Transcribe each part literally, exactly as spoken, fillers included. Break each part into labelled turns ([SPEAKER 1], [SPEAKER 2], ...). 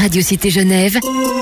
[SPEAKER 1] Radio Cité Genève,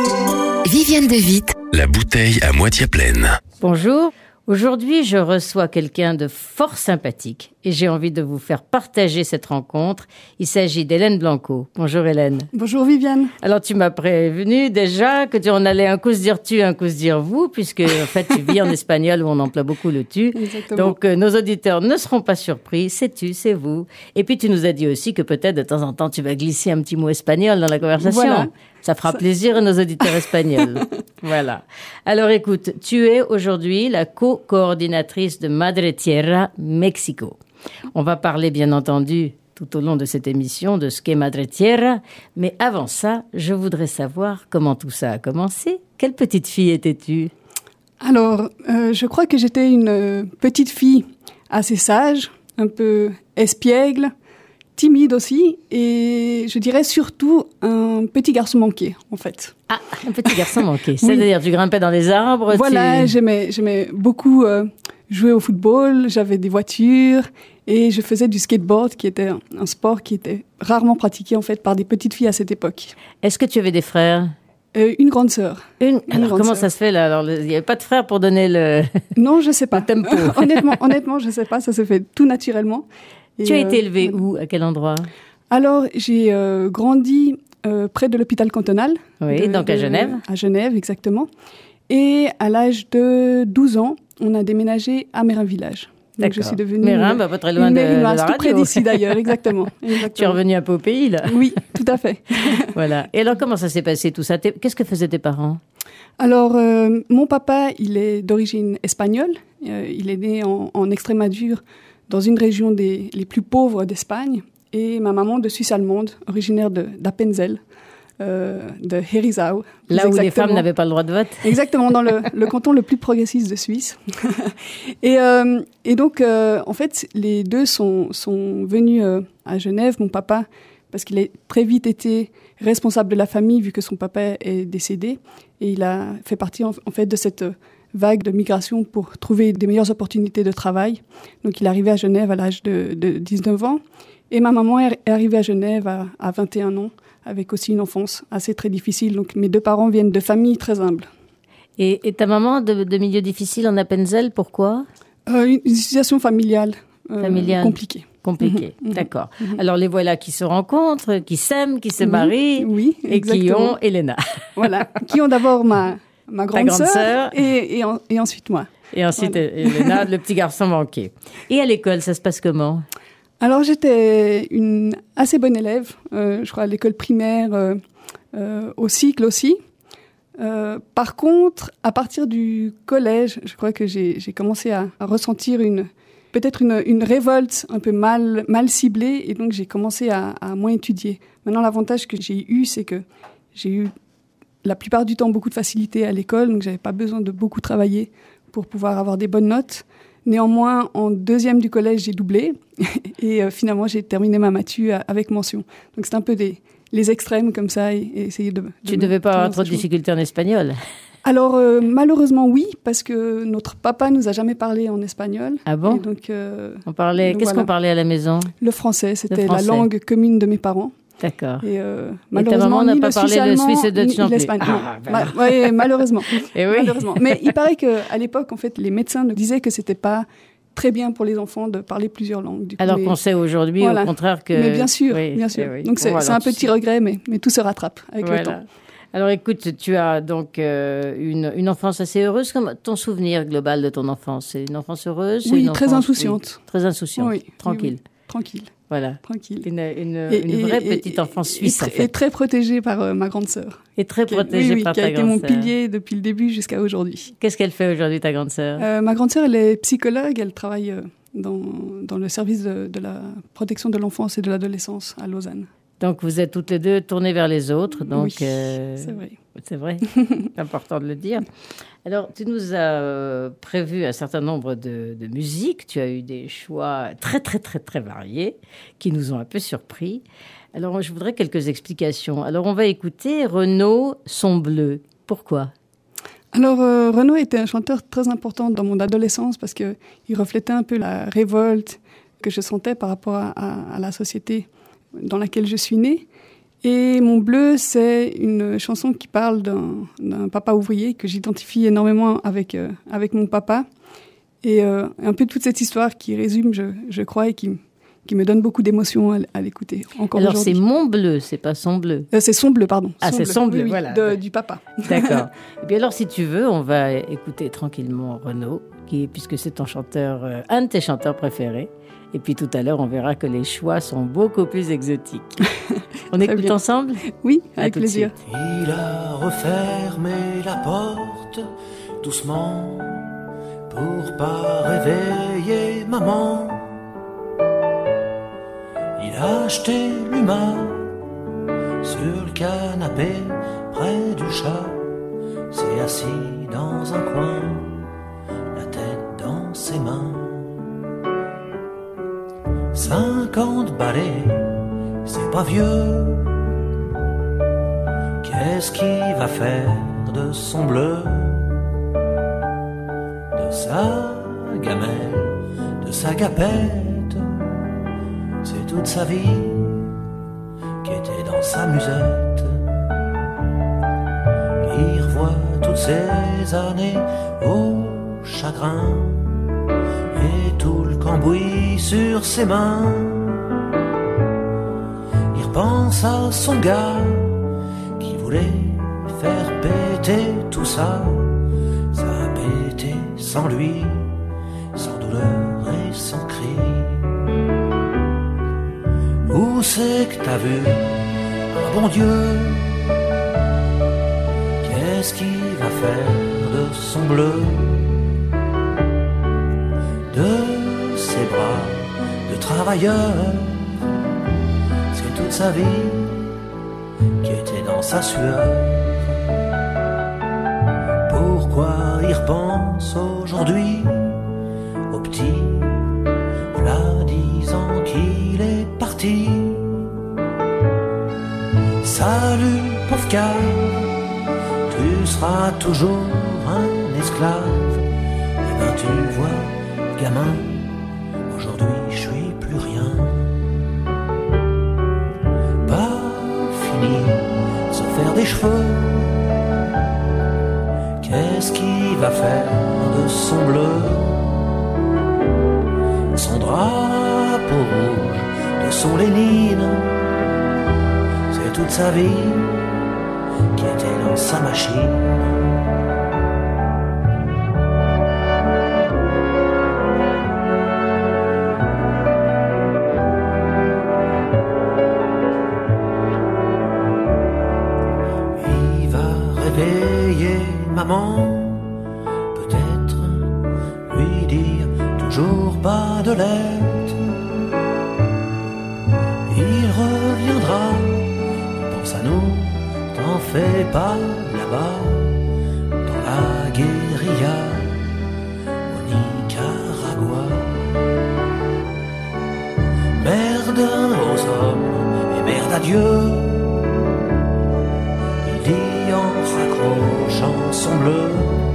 [SPEAKER 1] Viviane de Witt.
[SPEAKER 2] La bouteille à moitié pleine.
[SPEAKER 3] Bonjour. Aujourd'hui, je reçois quelqu'un de fort sympathique et j'ai envie de vous faire partager cette rencontre. Il s'agit d'Hélène Blanco. Bonjour Hélène.
[SPEAKER 4] Bonjour Viviane.
[SPEAKER 3] Alors tu m'as prévenu déjà que tu en allais un coup se dire tu, un coup se dire vous, puisque en fait tu vis en espagnol où on emploie beaucoup le tu.
[SPEAKER 4] Exactement.
[SPEAKER 3] Donc euh, nos auditeurs ne seront pas surpris, c'est tu, c'est vous. Et puis tu nous as dit aussi que peut-être de temps en temps tu vas glisser un petit mot espagnol dans la conversation.
[SPEAKER 4] Voilà.
[SPEAKER 3] Ça fera
[SPEAKER 4] Ça...
[SPEAKER 3] plaisir à nos auditeurs espagnols. Voilà. Alors écoute, tu es aujourd'hui la co-coordinatrice de Madre Tierra Mexico. On va parler bien entendu tout au long de cette émission de ce qu'est Madre Tierra, mais avant ça, je voudrais savoir comment tout ça a commencé. Quelle petite fille étais-tu ?
[SPEAKER 4] Alors, euh, je crois que j'étais une euh, petite fille assez sage, un peu espiègle, timide aussi, et je dirais surtout un petit garçon manqué, en fait.
[SPEAKER 3] Ah, un petit garçon manqué. C'est-à-dire, oui. Tu grimpais dans les arbres.
[SPEAKER 4] Voilà,
[SPEAKER 3] tu...
[SPEAKER 4] j'aimais, j'aimais beaucoup euh, jouer au football, j'avais des voitures, et je faisais du skateboard, qui était un, un sport qui était rarement pratiqué, en fait, par des petites filles à cette époque.
[SPEAKER 3] Est-ce que tu avais des frères ?
[SPEAKER 4] Euh, une grande sœur.
[SPEAKER 3] Une.
[SPEAKER 4] une
[SPEAKER 3] Alors,
[SPEAKER 4] grande
[SPEAKER 3] comment
[SPEAKER 4] sœur.
[SPEAKER 3] ça se fait, là ? Alors, il n'y avait pas de frère pour donner le...
[SPEAKER 4] Non, je sais pas.
[SPEAKER 3] Le tempo.
[SPEAKER 4] honnêtement, honnêtement, je sais pas, ça se fait tout naturellement.
[SPEAKER 3] Et tu as
[SPEAKER 4] euh,
[SPEAKER 3] été élevée où ? À quel endroit ?
[SPEAKER 4] Alors, j'ai euh, grandi euh, près de l'hôpital cantonal.
[SPEAKER 3] Oui,
[SPEAKER 4] de,
[SPEAKER 3] donc à
[SPEAKER 4] de,
[SPEAKER 3] Genève.
[SPEAKER 4] À Genève, exactement. Et à l'âge de douze ans, on a déménagé à Mérin-Village. Donc,
[SPEAKER 3] D'accord.
[SPEAKER 4] je suis devenue
[SPEAKER 3] Mérin,
[SPEAKER 4] une,
[SPEAKER 3] bah, pas très loin
[SPEAKER 4] une
[SPEAKER 3] de, de la
[SPEAKER 4] tout
[SPEAKER 3] radio.
[SPEAKER 4] près d'ici d'ailleurs, exactement. exactement.
[SPEAKER 3] Tu es revenue un peu au pays, là.
[SPEAKER 4] Oui, tout à fait.
[SPEAKER 3] Voilà. Et alors, comment ça s'est passé tout ça ? Qu'est-ce que faisaient tes parents ?
[SPEAKER 4] Alors, euh, mon papa, il est d'origine espagnole. Euh, il est né en, en Extrémadure, dans une région des les plus pauvres d'Espagne. Et ma maman de Suisse allemande, originaire de d'Appenzell, euh, de Herisau.
[SPEAKER 3] Là où les femmes n'avaient pas le droit de vote.
[SPEAKER 4] Exactement, dans le, le canton le plus progressiste de Suisse. et, euh, et donc, euh, en fait, les deux sont, sont venus euh, à Genève. Mon papa, parce qu'il a très vite été responsable de la famille, vu que son papa est décédé. Et il a fait partie, en, en fait, de cette vague de migration pour trouver des meilleures opportunités de travail. Donc, il est arrivé à Genève à l'âge de, de dix-neuf ans. Et ma maman est arrivée à Genève à, à vingt et un ans, avec aussi une enfance assez très difficile. Donc mes deux parents viennent de familles très humbles.
[SPEAKER 3] Et, et ta maman de, de milieu difficile en Appenzell, pourquoi ?
[SPEAKER 4] euh, une, une situation familiale, euh,
[SPEAKER 3] familiale
[SPEAKER 4] compliquée.
[SPEAKER 3] Compliquée, mmh, d'accord. Mmh. Alors les voilà qui se rencontrent, qui s'aiment, qui se marient,
[SPEAKER 4] oui, oui,
[SPEAKER 3] et qui ont Elena.
[SPEAKER 4] Voilà, qui ont d'abord ma, ma grande,
[SPEAKER 3] grande
[SPEAKER 4] sœur,
[SPEAKER 3] sœur
[SPEAKER 4] et, et, en, et ensuite moi.
[SPEAKER 3] Et ensuite
[SPEAKER 4] voilà.
[SPEAKER 3] Elena, le petit garçon manqué. Et à l'école, ça se passe comment ?
[SPEAKER 4] Alors, j'étais une assez bonne élève, euh, je crois à l'école primaire, euh, euh, au cycle aussi. Euh, par contre, à partir du collège, je crois que j'ai, j'ai commencé à, à ressentir une, peut-être une, une révolte un peu mal, mal ciblée, et donc j'ai commencé à, à moins étudier. Maintenant, l'avantage que j'ai eu, c'est que j'ai eu la plupart du temps beaucoup de facilité à l'école, donc j'avais pas besoin de beaucoup travailler pour pouvoir avoir des bonnes notes. Néanmoins, en deuxième du collège, j'ai doublé et euh, finalement, j'ai terminé ma matu avec mention. Donc, c'est un peu des, les extrêmes comme ça et, et essayer de... de
[SPEAKER 3] tu ne devais pas avoir trop de difficultés en espagnol ?
[SPEAKER 4] Alors, euh, malheureusement, oui, parce que notre papa nous a jamais parlé en espagnol.
[SPEAKER 3] Ah bon ?
[SPEAKER 4] Et donc, euh,
[SPEAKER 3] on parlait,
[SPEAKER 4] donc
[SPEAKER 3] Qu'est-ce
[SPEAKER 4] voilà.
[SPEAKER 3] qu'on parlait à la maison ?
[SPEAKER 4] Le français, c'était
[SPEAKER 3] Le français.
[SPEAKER 4] la langue commune de mes parents.
[SPEAKER 3] D'accord.
[SPEAKER 4] Et, euh,
[SPEAKER 3] et ta maman n'a pas parlé le suisse et
[SPEAKER 4] ni,
[SPEAKER 3] Dutch non
[SPEAKER 4] ni
[SPEAKER 3] plus.
[SPEAKER 4] Ah, ben. Ma, ouais, malheureusement.
[SPEAKER 3] Et oui.
[SPEAKER 4] malheureusement. Mais il paraît qu'à l'époque, en fait, les médecins nous disaient que c'était pas très bien pour les enfants de parler plusieurs langues. Du coup,
[SPEAKER 3] Alors
[SPEAKER 4] mais...
[SPEAKER 3] qu'on sait aujourd'hui,
[SPEAKER 4] voilà.
[SPEAKER 3] au contraire que...
[SPEAKER 4] Mais bien sûr,
[SPEAKER 3] oui,
[SPEAKER 4] bien sûr.
[SPEAKER 3] Oui.
[SPEAKER 4] Donc c'est,
[SPEAKER 3] bon,
[SPEAKER 4] c'est un petit regret, mais, mais tout se rattrape avec
[SPEAKER 3] voilà.
[SPEAKER 4] le temps.
[SPEAKER 3] Alors écoute, tu as donc euh, une, une enfance assez heureuse. Comme ton souvenir global de ton enfance, c'est une enfance heureuse ?
[SPEAKER 4] Oui,
[SPEAKER 3] une
[SPEAKER 4] très
[SPEAKER 3] enfance,
[SPEAKER 4] insouciante.
[SPEAKER 3] Oui, très insouciante,
[SPEAKER 4] oui,
[SPEAKER 3] tranquille.
[SPEAKER 4] Oui, oui. Tranquille.
[SPEAKER 3] Voilà.
[SPEAKER 4] Tranquille.
[SPEAKER 3] Une, une,
[SPEAKER 4] et,
[SPEAKER 3] une vraie
[SPEAKER 4] et,
[SPEAKER 3] petite
[SPEAKER 4] et,
[SPEAKER 3] enfance suisse,
[SPEAKER 4] et,
[SPEAKER 3] en fait.
[SPEAKER 4] Et très protégée par euh, ma grande sœur.
[SPEAKER 3] Et très protégée
[SPEAKER 4] oui, oui,
[SPEAKER 3] par
[SPEAKER 4] ta
[SPEAKER 3] ta grande sœur.
[SPEAKER 4] Qui a été mon pilier depuis le début jusqu'à aujourd'hui.
[SPEAKER 3] Qu'est-ce qu'elle fait aujourd'hui, ta grande sœur ?
[SPEAKER 4] euh, Ma grande sœur, elle est psychologue. Elle travaille euh, dans, dans le service de, de la protection de l'enfance et de l'adolescence à Lausanne.
[SPEAKER 3] Donc, vous êtes toutes les deux tournées vers les autres. Donc,
[SPEAKER 4] oui,
[SPEAKER 3] euh,
[SPEAKER 4] c'est vrai.
[SPEAKER 3] C'est vrai, c'est important de le dire. Alors, tu nous as euh, prévu un certain nombre de, de musiques. Tu as eu des choix très, très, très, très variés qui nous ont un peu surpris. Alors, je voudrais quelques explications. Alors, on va écouter Renaud Son Bleu. Pourquoi ?
[SPEAKER 4] Alors, euh, Renaud était un chanteur très important dans mon adolescence parce qu'il reflétait un peu la révolte que je sentais par rapport à, à, à la société dans laquelle je suis née. Et Mon bleu, c'est une chanson qui parle d'un, d'un papa ouvrier que j'identifie énormément avec, euh, avec mon papa. Et euh, un peu toute cette histoire qui résume, je, je crois, et qui, qui me donne beaucoup d'émotions à, à l'écouter. Encore
[SPEAKER 3] Alors
[SPEAKER 4] aujourd'hui.
[SPEAKER 3] c'est Mon bleu, c'est pas Son bleu.
[SPEAKER 4] Euh, c'est Son bleu, pardon.
[SPEAKER 3] Ah,
[SPEAKER 4] Son
[SPEAKER 3] c'est
[SPEAKER 4] bleu.
[SPEAKER 3] Son bleu,
[SPEAKER 4] Oui, oui,
[SPEAKER 3] voilà.
[SPEAKER 4] de- du papa.
[SPEAKER 3] D'accord. Et bien alors, si tu veux, on va écouter tranquillement Renaud, qui, puisque c'est ton chanteur, euh, un de tes chanteurs préférés. Et puis tout à l'heure, on verra que les choix sont beaucoup plus exotiques. On
[SPEAKER 4] Très
[SPEAKER 3] écoute
[SPEAKER 4] bien.
[SPEAKER 3] ensemble?
[SPEAKER 4] Oui,
[SPEAKER 3] À
[SPEAKER 4] avec
[SPEAKER 3] tout de
[SPEAKER 4] plaisir.
[SPEAKER 3] suite.
[SPEAKER 5] Il a refermé la porte doucement pour pas réveiller maman. Il a acheté l'humain sur le canapé près du chat. S'est assis dans un coin, la tête dans ses mains. Cinquante balais, c'est pas vieux. Qu'est-ce qu'il va faire de son bleu, de sa gamelle, de sa gapette? C'est toute sa vie qui était dans sa musette. Il revoit toutes ces années au chagrin et tout le cambouis sur ses mains. Il repense à son gars qui voulait faire péter tout ça. Ça a pété sans lui, sans douleur et sans cri. Où c'est que t'as vu un bon Dieu? Qu'est-ce qu'il va faire de son bleu, de ses bras de travailleur? C'est toute sa vie qui était dans sa sueur. Pourquoi il repense aujourd'hui au petit, v'là dix ans qu'il est parti? Salut pauvre cave, tu seras toujours un esclave. Et ben tu vois, gamin, aujourd'hui je suis plus rien. Pas fini de se faire des cheveux. Qu'est-ce qu'il va faire de son bleu, de son drapeau rouge, de son Lénine? C'est toute sa vie qui était dans sa machine. Il va réveiller maman, peut-être lui dire toujours pas de lettres. Il reviendra, pense à nous, t'en fais pas là-bas, dans la guérilla au Nicaragua. Merde aux hommes et merde à Dieu, il dit en raccrochant son bleu.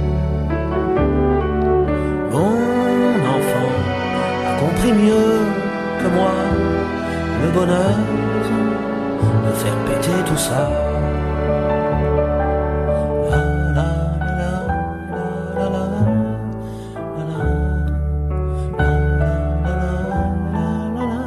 [SPEAKER 5] Mon enfant a compris mieux que moi le bonheur de faire péter tout ça. La, la, la, la, la, la, la, la, la, la, la,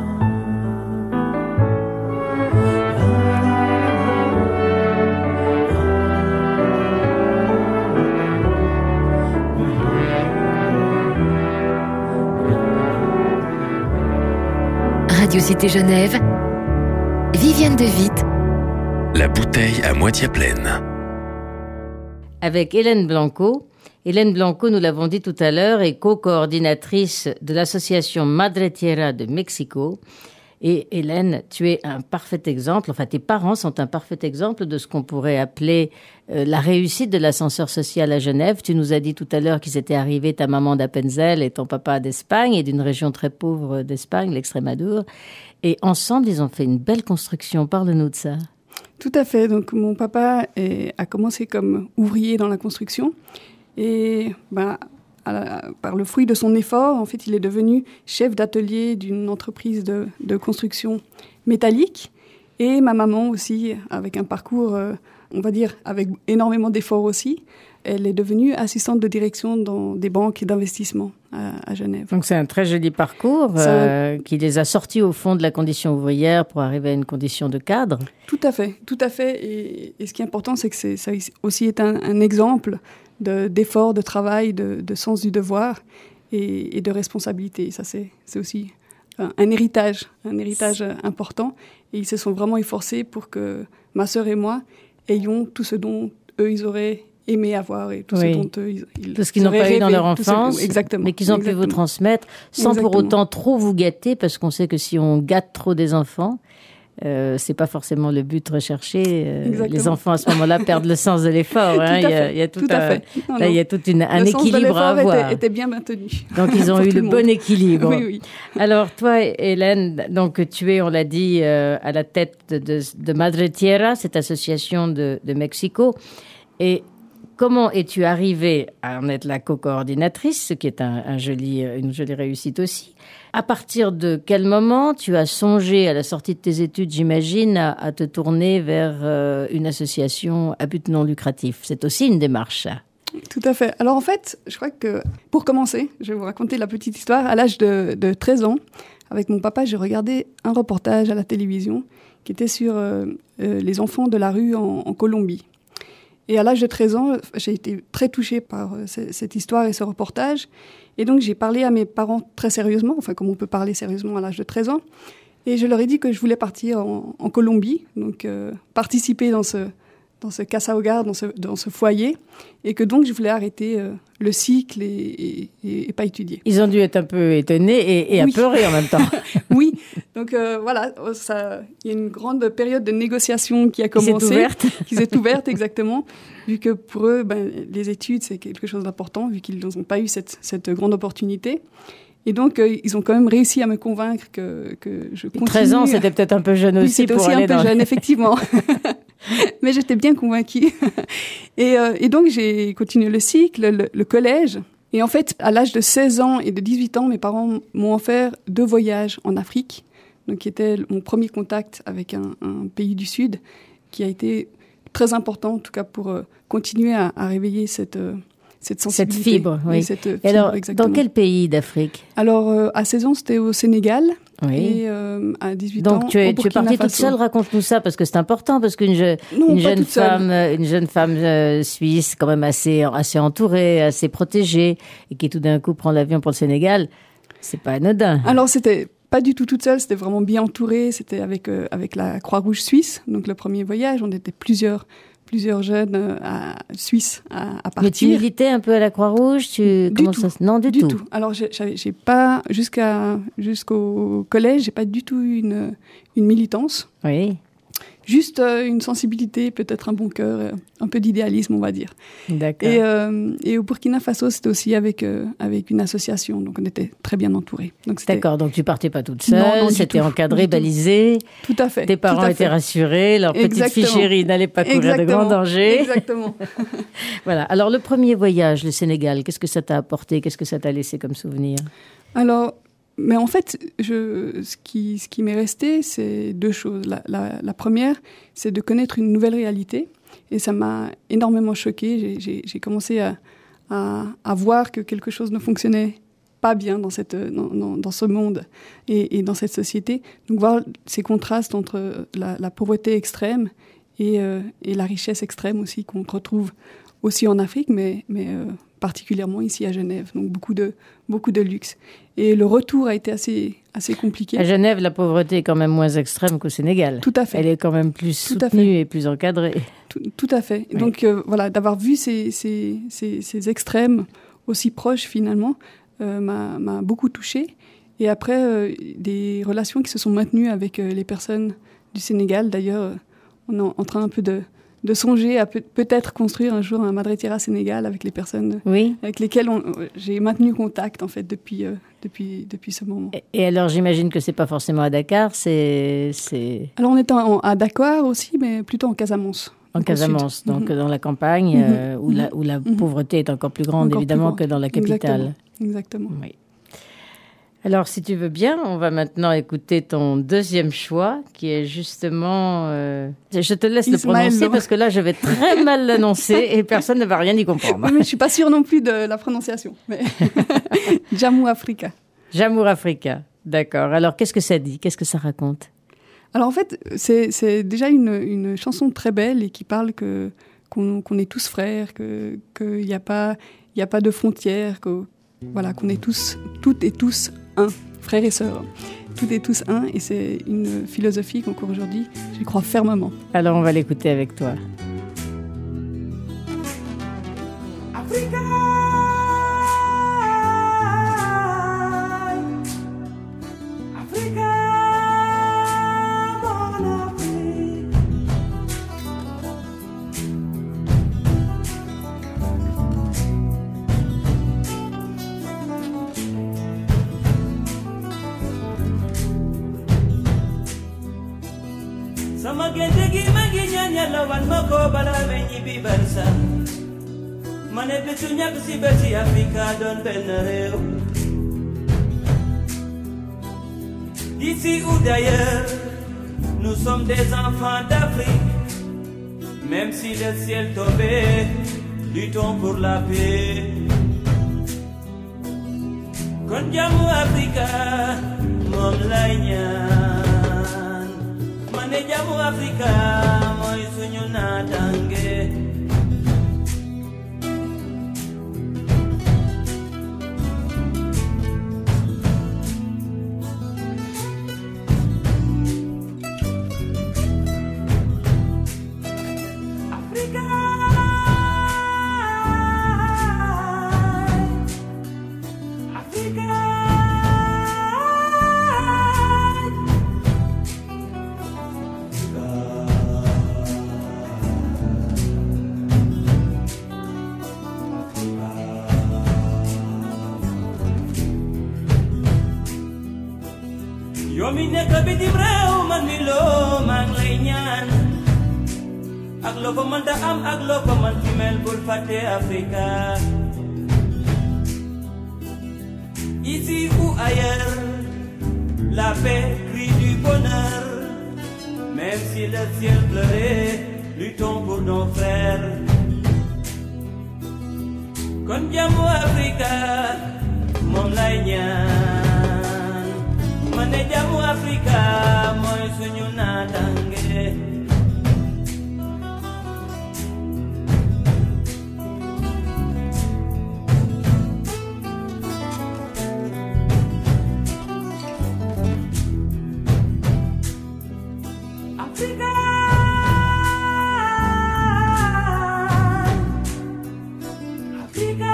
[SPEAKER 1] Radio Cité Genève, Viviane de Witt.
[SPEAKER 2] La bouteille à moitié pleine.
[SPEAKER 3] Avec Hélène Blanco. Hélène Blanco, nous l'avons dit tout à l'heure, est co-coordinatrice de l'association Madre Tierra de Mexico. Et Hélène, tu es un parfait exemple, enfin tes parents sont un parfait exemple de ce qu'on pourrait appeler euh, la réussite de l'ascenseur social à Genève. Tu nous as dit tout à l'heure qu'ils étaient arrivés, ta maman d'Appenzell et ton papa d'Espagne, et d'une région très pauvre d'Espagne, l'Extrémadure. Et ensemble, ils ont fait une belle construction. Parle-nous de ça.
[SPEAKER 4] Tout à fait. Donc, mon papa est, a commencé comme ouvrier dans la construction. Et ben, à la, par le fruit de son effort, en fait, il est devenu chef d'atelier d'une entreprise de, de construction métallique. Et ma maman aussi, avec un parcours, euh, on va dire, avec énormément d'efforts aussi. Elle est devenue assistante de direction dans des banques d'investissement à, à Genève.
[SPEAKER 3] Donc c'est un très joli parcours euh, un... qui les a sortis au fond de la condition ouvrière pour arriver à une condition de cadre.
[SPEAKER 4] Tout à fait, tout à fait. Et, et ce qui est important, c'est que c'est, ça aussi est un, un exemple de, d'effort, de travail, de, de sens du devoir et, et de responsabilité. Ça, c'est, c'est aussi un, un héritage, un héritage important. Et ils se sont vraiment efforcés pour que ma sœur et moi ayons tout ce dont eux, ils auraient aimé avoir et tout
[SPEAKER 3] oui.
[SPEAKER 4] ce dont eux, ils, ils
[SPEAKER 3] tout ce qu'ils n'ont pas eu dans leur enfance,
[SPEAKER 4] ce... exactement,
[SPEAKER 3] mais qu'ils ont
[SPEAKER 4] exactement.
[SPEAKER 3] pu vous transmettre sans
[SPEAKER 4] exactement.
[SPEAKER 3] pour autant trop vous gâter, parce qu'on sait que si on gâte trop des enfants, euh, c'est pas forcément le but recherché. Euh, les enfants à ce moment-là perdent le sens de l'effort. Hein. Il y a, il y a tout, tout un, à fait. Non, là, non. il y a tout une, un
[SPEAKER 4] le
[SPEAKER 3] équilibre à avoir.
[SPEAKER 4] Était, était bien maintenu.
[SPEAKER 3] Donc ils ont eu le, le bon équilibre.
[SPEAKER 4] Oui, oui.
[SPEAKER 3] Alors toi, Hélène, donc tu es, on l'a dit, euh, à la tête de, de, de Madre Tierra, cette association de, de Mexico, et comment es-tu arrivée à en être la co-coordinatrice, ce qui est un, un joli, une jolie réussite aussi? À partir de quel moment tu as songé, à la sortie de tes études, j'imagine, à, à te tourner vers euh, une association à but non lucratif? C'est aussi une démarche, ça.
[SPEAKER 4] Tout à fait. Alors en fait, je crois que pour commencer, je vais vous raconter la petite histoire. À l'âge de, de treize ans, avec mon papa, j'ai regardé un reportage à la télévision qui était sur euh, euh, les enfants de la rue en, en Colombie. Et à l'âge de treize ans, j'ai été très touchée par euh, c- cette histoire et ce reportage. Et donc, j'ai parlé à mes parents très sérieusement, enfin, comme on peut parler sérieusement à l'âge de treize ans. Et je leur ai dit que je voulais partir en, en Colombie, donc euh, participer dans ce, dans ce Casa Hogar, dans ce, dans ce foyer. Et que donc, je voulais arrêter euh, le cycle et, et, et pas étudier.
[SPEAKER 3] Ils ont dû être un peu étonnés et, et
[SPEAKER 4] oui.
[SPEAKER 3] apeurés en même temps.
[SPEAKER 4] Oui, donc euh, voilà, ça, il y a une grande période de négociation qui a commencé.
[SPEAKER 3] Qui s'est ouverte.
[SPEAKER 4] Qui s'est ouverte, exactement. Vu que pour eux, ben, les études, c'est quelque chose d'important, vu qu'ils n'ont pas eu cette, cette grande opportunité. Et donc, euh, ils ont quand même réussi à me convaincre que, que je continue.
[SPEAKER 3] treize ans, c'était peut-être un peu jeune
[SPEAKER 4] oui,
[SPEAKER 3] aussi
[SPEAKER 4] c'était
[SPEAKER 3] pour
[SPEAKER 4] aussi
[SPEAKER 3] aller
[SPEAKER 4] un peu
[SPEAKER 3] dans...
[SPEAKER 4] jeune, effectivement. Mais j'étais bien convaincue. Et, euh, et donc, j'ai continué le cycle, le, le collège. Et en fait, à l'âge de seize ans et de dix-huit ans, mes parents m'ont offert deux voyages en Afrique, donc qui était mon premier contact avec un, un pays du Sud, qui a été très important, en tout cas pour euh, continuer à, à réveiller cette, euh, cette sensibilité.
[SPEAKER 3] Cette fibre, oui.
[SPEAKER 4] Et cette fibre,
[SPEAKER 3] et alors,
[SPEAKER 4] exactement.
[SPEAKER 3] Dans quel pays d'Afrique?
[SPEAKER 4] Alors, euh, à seize ans, c'était au Sénégal.
[SPEAKER 3] Oui.
[SPEAKER 4] Et euh, à dix-huit
[SPEAKER 3] Donc,
[SPEAKER 4] ans,
[SPEAKER 3] tu es,
[SPEAKER 4] au
[SPEAKER 3] tu es partie toute seule, raconte-nous ça, parce que c'est important, parce qu'une je,
[SPEAKER 4] non,
[SPEAKER 3] une, jeune femme, une jeune femme euh, suisse, quand même assez, assez entourée, assez protégée, et qui tout d'un coup prend l'avion pour le Sénégal, c'est pas anodin.
[SPEAKER 4] Alors, c'était pas du tout toute seule, c'était vraiment bien entourée, c'était avec, euh, avec la Croix-Rouge suisse, donc le premier voyage, on était plusieurs, plusieurs jeunes euh, à, suisses à, à partir.
[SPEAKER 3] Mais tu militais un peu à la Croix-Rouge, tu...
[SPEAKER 4] Du
[SPEAKER 3] Comment
[SPEAKER 4] tout.
[SPEAKER 3] Ça... Non, du,
[SPEAKER 4] du
[SPEAKER 3] tout.
[SPEAKER 4] tout. Alors, j'ai, j'ai pas, jusqu'à, jusqu'au collège, j'ai pas du tout eu une, une militance.
[SPEAKER 3] Oui.
[SPEAKER 4] Juste euh, une sensibilité, peut-être un bon cœur, euh, un peu d'idéalisme, on va dire.
[SPEAKER 3] D'accord.
[SPEAKER 4] Et, euh, et au Burkina Faso, c'était aussi avec, euh, avec une association, donc on était très bien entourés. Donc c'était...
[SPEAKER 3] D'accord, donc tu partais pas toute seule,
[SPEAKER 4] non, non,
[SPEAKER 3] c'était
[SPEAKER 4] tout,
[SPEAKER 3] encadré, balisé.
[SPEAKER 4] Tout à fait.
[SPEAKER 3] Tes parents étaient rassurés, leur petite
[SPEAKER 4] Exactement.
[SPEAKER 3] fille chérie n'allait pas courir
[SPEAKER 4] Exactement.
[SPEAKER 3] de grands dangers.
[SPEAKER 4] Exactement.
[SPEAKER 3] Voilà. Alors le premier voyage, le Sénégal, qu'est-ce que ça t'a apporté? Qu'est-ce que ça t'a laissé comme souvenir?
[SPEAKER 4] Alors, mais en fait, je, ce qui, ce qui m'est resté, c'est deux choses. La, la, la première, c'est de connaître une nouvelle réalité. Et ça m'a énormément choquée. J'ai, j'ai, j'ai commencé à, à, à voir que quelque chose ne fonctionnait pas bien dans, cette, dans, dans, dans ce monde et, et dans cette société. Donc voir ces contrastes entre la, la pauvreté extrême et, euh, et la richesse extrême aussi qu'on retrouve aussi en Afrique, mais, mais euh, particulièrement ici à Genève. Donc beaucoup de, beaucoup de luxe. Et le retour a été assez, assez compliqué.
[SPEAKER 3] À Genève, la pauvreté est quand même moins extrême qu'au Sénégal.
[SPEAKER 4] Tout à fait.
[SPEAKER 3] Elle est quand même plus
[SPEAKER 4] Tout
[SPEAKER 3] soutenue et plus encadrée.
[SPEAKER 4] Tout, tout à fait. Oui. Donc euh, voilà, d'avoir vu ces, ces, ces, ces extrêmes aussi proches finalement euh, m'a, m'a beaucoup touchée. Et après, euh, des relations qui se sont maintenues avec euh, les personnes du Sénégal. D'ailleurs, euh, on est en train un peu de... de songer à peut- peut-être construire un jour un Madre Tierra Sénégal avec les personnes
[SPEAKER 3] oui.
[SPEAKER 4] avec lesquelles on, j'ai maintenu contact en fait depuis, euh, depuis, depuis ce moment.
[SPEAKER 3] Et, et alors j'imagine que c'est pas forcément à Dakar, c'est... c'est...
[SPEAKER 4] Alors on est en, à Dakar aussi, mais plutôt en Casamance.
[SPEAKER 3] En Casamance, donc mm-hmm. dans la campagne, mm-hmm. euh, où, mm-hmm. la, où la mm-hmm. pauvreté est encore plus grande encore évidemment plus grande. Que dans la capitale.
[SPEAKER 4] Exactement. Exactement.
[SPEAKER 3] Oui. Alors, si tu veux bien, on va maintenant écouter ton deuxième choix, qui est justement... Euh... Je te laisse
[SPEAKER 4] Ismaël
[SPEAKER 3] le prononcer,
[SPEAKER 4] Lo.
[SPEAKER 3] parce que là, je vais très mal l'annoncer et personne ne va rien y comprendre.
[SPEAKER 4] Oui, mais je suis pas sûre non plus de la prononciation. Mais Jammu Afrika.
[SPEAKER 3] Jammu Afrika, d'accord. Alors, qu'est-ce que ça dit? Qu'est-ce que ça raconte?
[SPEAKER 4] Alors en fait, c'est, c'est déjà une, une chanson très belle et qui parle que, qu'on, qu'on est tous frères, que, qu'il n'y a pas, il y a pas de frontières, que, voilà, qu'on est tous, toutes et tous un, frères et sœurs. Toutes et tous un, et c'est une philosophie qu'encore aujourd'hui, j'y crois fermement.
[SPEAKER 3] Alors, on va l'écouter avec toi.
[SPEAKER 5] Africa, Africa, mon Afrique. Sama gende gi magi ñaan Yàlla wan ma ko bala be ñibbi barsa mané bitu ñak si beti Afrika doon benn réew. D'ici ou d'ailleurs, nous sommes des enfants d'Afrique. Même si le ciel tombait, luttons pour la paix. Kon Jammu Afrika moom lay ñaan. Mané Jammu Afrika mooy suñu naataange. Yo mi nekk bitim réew man mi loo maa ngi lay ñaan ak loo ko mën ta am ak loo ko mën ci mel bul fàtte Afrika. Ici ou ailleurs, la paix crie du bonheur. Même si le ciel pleurait, luttons pour nos frères. Kon Jammu Afrika moom lay ñaan. Mané Jammu Afrika mooy suñu naataange. Afrika, Afrika.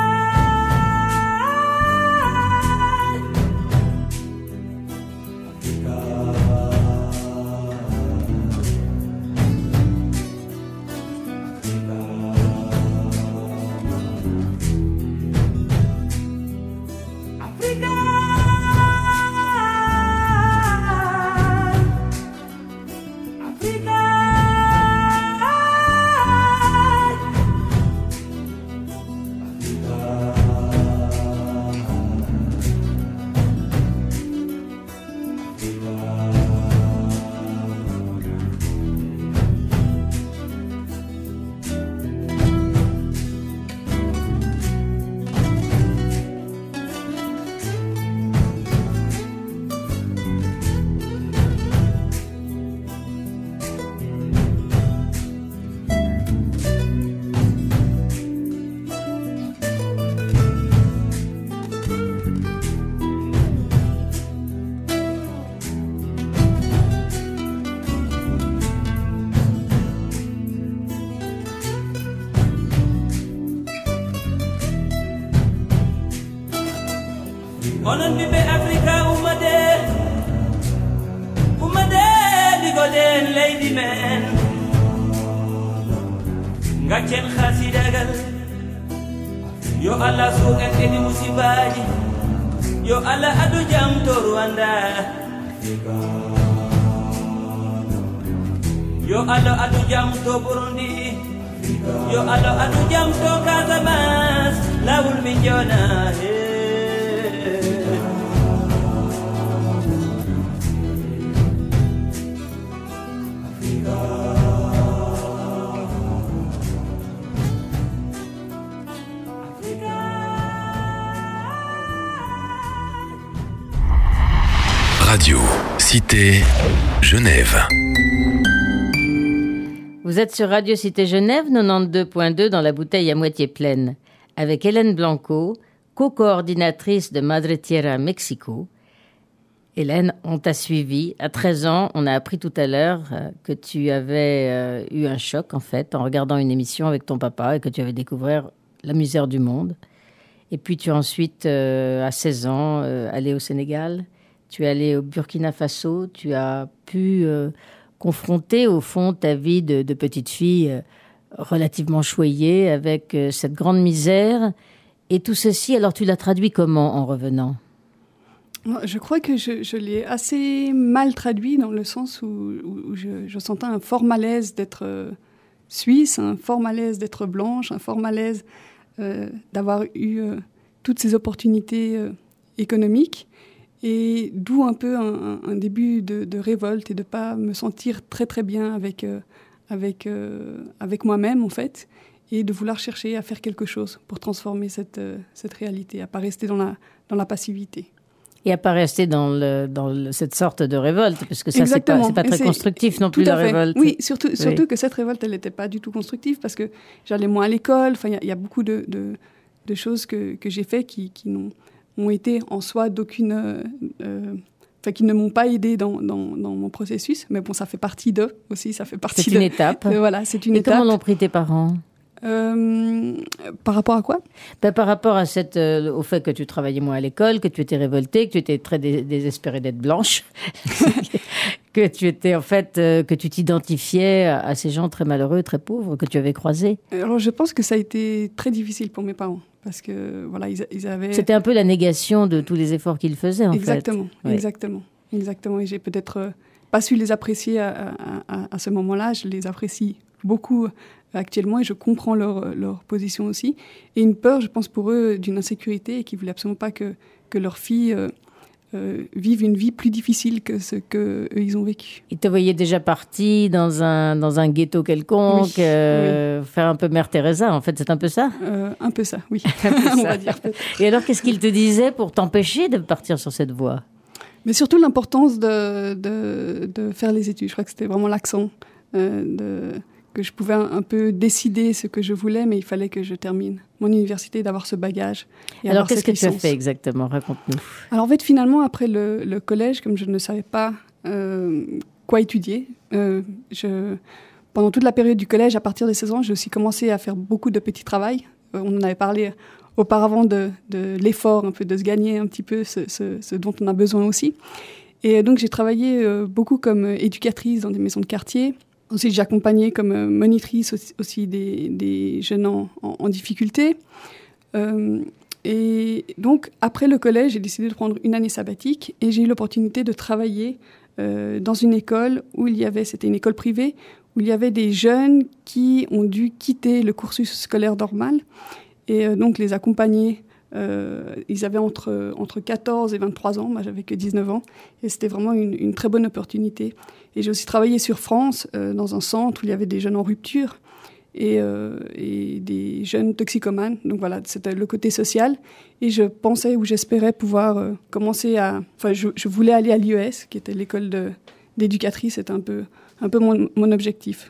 [SPEAKER 5] Onon ɓiɓɓe Afrika ummade ummade ɗigoɗen leydi men gaccen hasidagal yo Allah suuƙen kedi musibaji yo Allah adu jam to Rwanda yo Allah adu jam to Burundi yo Allah adu jam to Casamance lawol min jona he
[SPEAKER 2] Radio, Cité Genève.
[SPEAKER 3] Vous êtes sur Radio Cité Genève, quatre-vingt-douze point deux dans la bouteille à moitié pleine, avec Hélène Blanco, co-coordinatrice de Madre Tierra Mexico. Hélène, on t'a suivi. À treize ans, on a appris tout à l'heure euh, que tu avais euh, eu un choc, en fait, en regardant une émission avec ton papa et que tu avais découvert la misère du monde. Et puis tu es ensuite, euh, à seize ans, euh, allé au Sénégal. Tu es allé au Burkina Faso. Tu as pu euh, confronter, au fond, ta vie de, de petite fille euh, relativement choyée avec euh, cette grande misère. Et tout ceci, alors tu l'as traduit comment en revenant ?
[SPEAKER 4] Je crois que je, je l'ai assez mal traduit dans le sens où, où, où je, je sentais un fort malaise d'être euh, suisse, un fort malaise d'être blanche, un fort malaise euh, d'avoir eu euh, toutes ces opportunités euh, économiques, et d'où un peu un, un début de, de révolte et de ne pas me sentir très très bien avec, euh, avec, euh, avec moi-même en fait, et de vouloir chercher à faire quelque chose pour transformer cette, euh, cette réalité, à ne pas rester dans la, dans la passivité.
[SPEAKER 3] Et à pas rester dans, le, dans le, cette sorte de révolte, parce que ça, c'est pas, c'est pas très c'est, constructif non plus, la fait. révolte.
[SPEAKER 4] Oui, surtout,
[SPEAKER 3] oui.
[SPEAKER 4] surtout que cette révolte, elle n'était pas du tout constructive, parce que j'allais moins à l'école. Enfin, il y, y a beaucoup de, de, de choses que, que j'ai faites qui, qui n'ont ont été en soi d'aucune... Euh, euh, enfin, qui ne m'ont pas aidée dans, dans, dans mon processus. Mais bon, ça fait partie d'eux aussi, ça fait partie
[SPEAKER 3] C'est
[SPEAKER 4] de...
[SPEAKER 3] une étape.
[SPEAKER 4] Euh, voilà, c'est une
[SPEAKER 3] Et
[SPEAKER 4] étape.
[SPEAKER 3] comment l'ont pris tes parents ?
[SPEAKER 4] Euh, par rapport à quoi ?
[SPEAKER 3] Ben, par rapport à cette, euh, au fait que tu travaillais moins à l'école, que tu étais révoltée, que tu étais très dé- désespérée d'être blanche, que tu étais en fait, euh, que tu t'identifiais à, à ces gens très malheureux, très pauvres que tu avais croisés.
[SPEAKER 4] Alors, je pense que ça a été très difficile pour mes parents, parce que voilà, ils, ils avaient.
[SPEAKER 3] C'était un peu la négation de tous les efforts qu'ils faisaient, en
[SPEAKER 4] exactement,
[SPEAKER 3] fait.
[SPEAKER 4] Exactement, oui. exactement. Et j'ai peut-être euh, pas su les apprécier à, à, à, à ce moment-là. Je les apprécie beaucoup actuellement et je comprends leur, leur position aussi. Et une peur, je pense, pour eux, d'une insécurité et qui ne voulaient absolument pas que, que leur fille euh, euh, vive une vie plus difficile que ce qu'eux, ils ont vécu.
[SPEAKER 3] Ils te voyaient déjà partie dans un, dans un ghetto quelconque, oui, euh, oui. faire un peu Mère Teresa, en fait, c'est un peu ça
[SPEAKER 4] euh, Un peu ça, oui.
[SPEAKER 3] Un peu ça.
[SPEAKER 4] On va dire.
[SPEAKER 3] Et alors, qu'est-ce qu'ils te disaient pour t'empêcher de partir sur cette voie ?
[SPEAKER 4] Mais surtout l'importance de, de, de faire les études. Je crois que c'était vraiment l'accent euh, de... que je pouvais un, un peu décider ce que je voulais, mais il fallait que je termine mon université, d'avoir ce bagage. Et
[SPEAKER 3] Alors, qu'est-ce que
[SPEAKER 4] licence.
[SPEAKER 3] tu as fait exactement ? Raconte-nous.
[SPEAKER 4] Alors, en fait, finalement, après le, le collège, comme je ne savais pas euh, quoi étudier, euh, je, pendant toute la période du collège, à partir de seize ans, j'ai aussi commencé à faire beaucoup de petits travails. Euh, on en avait parlé auparavant de, de l'effort, un peu de se gagner un petit peu ce, ce, ce dont on a besoin aussi. Et donc, j'ai travaillé euh, beaucoup comme éducatrice dans des maisons de quartier. Ensuite, j'ai accompagné comme monitrice aussi, aussi des, des jeunes en, en, en difficulté. Euh, et donc, après le collège, j'ai décidé de prendre une année sabbatique et j'ai eu l'opportunité de travailler euh, dans une école où il y avait, c'était une école privée, où il y avait des jeunes qui ont dû quitter le cursus scolaire normal et euh, donc les accompagner. Euh, ils avaient entre, entre quatorze et vingt-trois ans, moi j'avais que dix-neuf ans, et c'était vraiment une, une très bonne opportunité. Et j'ai aussi travaillé sur France, euh, dans un centre où il y avait des jeunes en rupture et, euh, et des jeunes toxicomanes. Donc voilà, c'était le côté social. Et je pensais ou j'espérais pouvoir euh, commencer à... Enfin, je, je voulais aller à l'I E S, qui était l'école de, d'éducatrice, c'était un peu, un peu mon, mon objectif.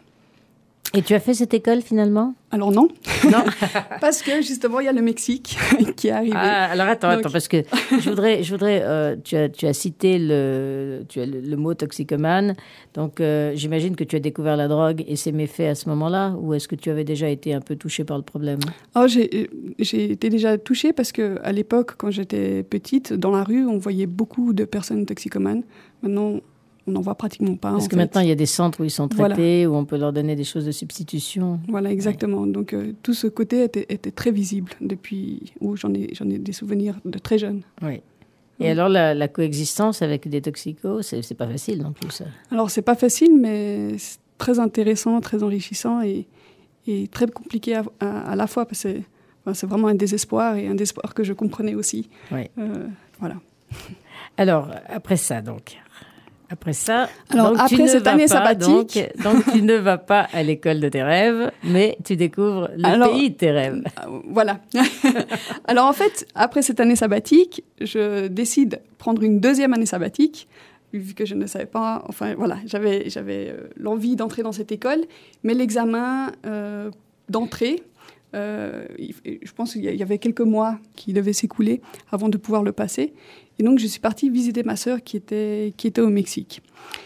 [SPEAKER 3] Et tu as fait cette école finalement ?
[SPEAKER 4] Alors non,
[SPEAKER 3] non.
[SPEAKER 4] Parce que justement il y a le Mexique qui est arrivé.
[SPEAKER 3] Ah, alors attends,
[SPEAKER 4] Donc...
[SPEAKER 3] attends, parce que je voudrais, je voudrais, euh, tu as, tu as cité le, tu as le, le mot toxicomane, donc euh, j'imagine que tu as découvert la drogue et ses méfaits à ce moment-là, ou est-ce que tu avais déjà été un peu touchée par le problème ?
[SPEAKER 4] Oh, j'ai, j'ai été déjà touchée parce que à l'époque, quand j'étais petite, dans la rue, on voyait beaucoup de personnes toxicomanes. Maintenant, on n'en voit pratiquement pas.
[SPEAKER 3] Parce
[SPEAKER 4] en
[SPEAKER 3] que
[SPEAKER 4] fait.
[SPEAKER 3] maintenant, il y a des centres où ils sont traités,
[SPEAKER 4] voilà.
[SPEAKER 3] où on peut leur donner des choses de substitution.
[SPEAKER 4] Voilà, exactement. Ouais. Donc, euh, tout ce côté était, était très visible depuis où j'en ai, j'en ai des souvenirs de très jeune.
[SPEAKER 3] Oui. Et oui. alors, la, la coexistence avec des toxicos, c'est, c'est pas facile non plus, ça.
[SPEAKER 4] Alors, c'est pas facile, mais c'est très intéressant, très enrichissant et, et très compliqué à, à, à la fois parce que c'est, enfin, c'est vraiment un désespoir et un désespoir que je comprenais aussi.
[SPEAKER 3] Oui.
[SPEAKER 4] Euh, voilà.
[SPEAKER 3] Alors, après ça, donc... Après ça,
[SPEAKER 4] Alors,
[SPEAKER 3] donc,
[SPEAKER 4] après
[SPEAKER 3] tu
[SPEAKER 4] cette
[SPEAKER 3] ne
[SPEAKER 4] année
[SPEAKER 3] vas pas,
[SPEAKER 4] sabbatique...
[SPEAKER 3] Donc, donc, tu ne vas pas à l'école de tes rêves, mais tu découvres le
[SPEAKER 4] Alors,
[SPEAKER 3] pays de tes rêves.
[SPEAKER 4] Euh, voilà. Alors, en fait, après cette année sabbatique, je décide de prendre une deuxième année sabbatique, vu que je ne savais pas. Enfin, voilà, j'avais, j'avais euh, l'envie d'entrer dans cette école, mais l'examen euh, d'entrée, euh, je pense qu'il y avait quelques mois qui devaient s'écouler avant de pouvoir le passer. Et donc, je suis partie visiter ma sœur qui était, qui était au Mexique.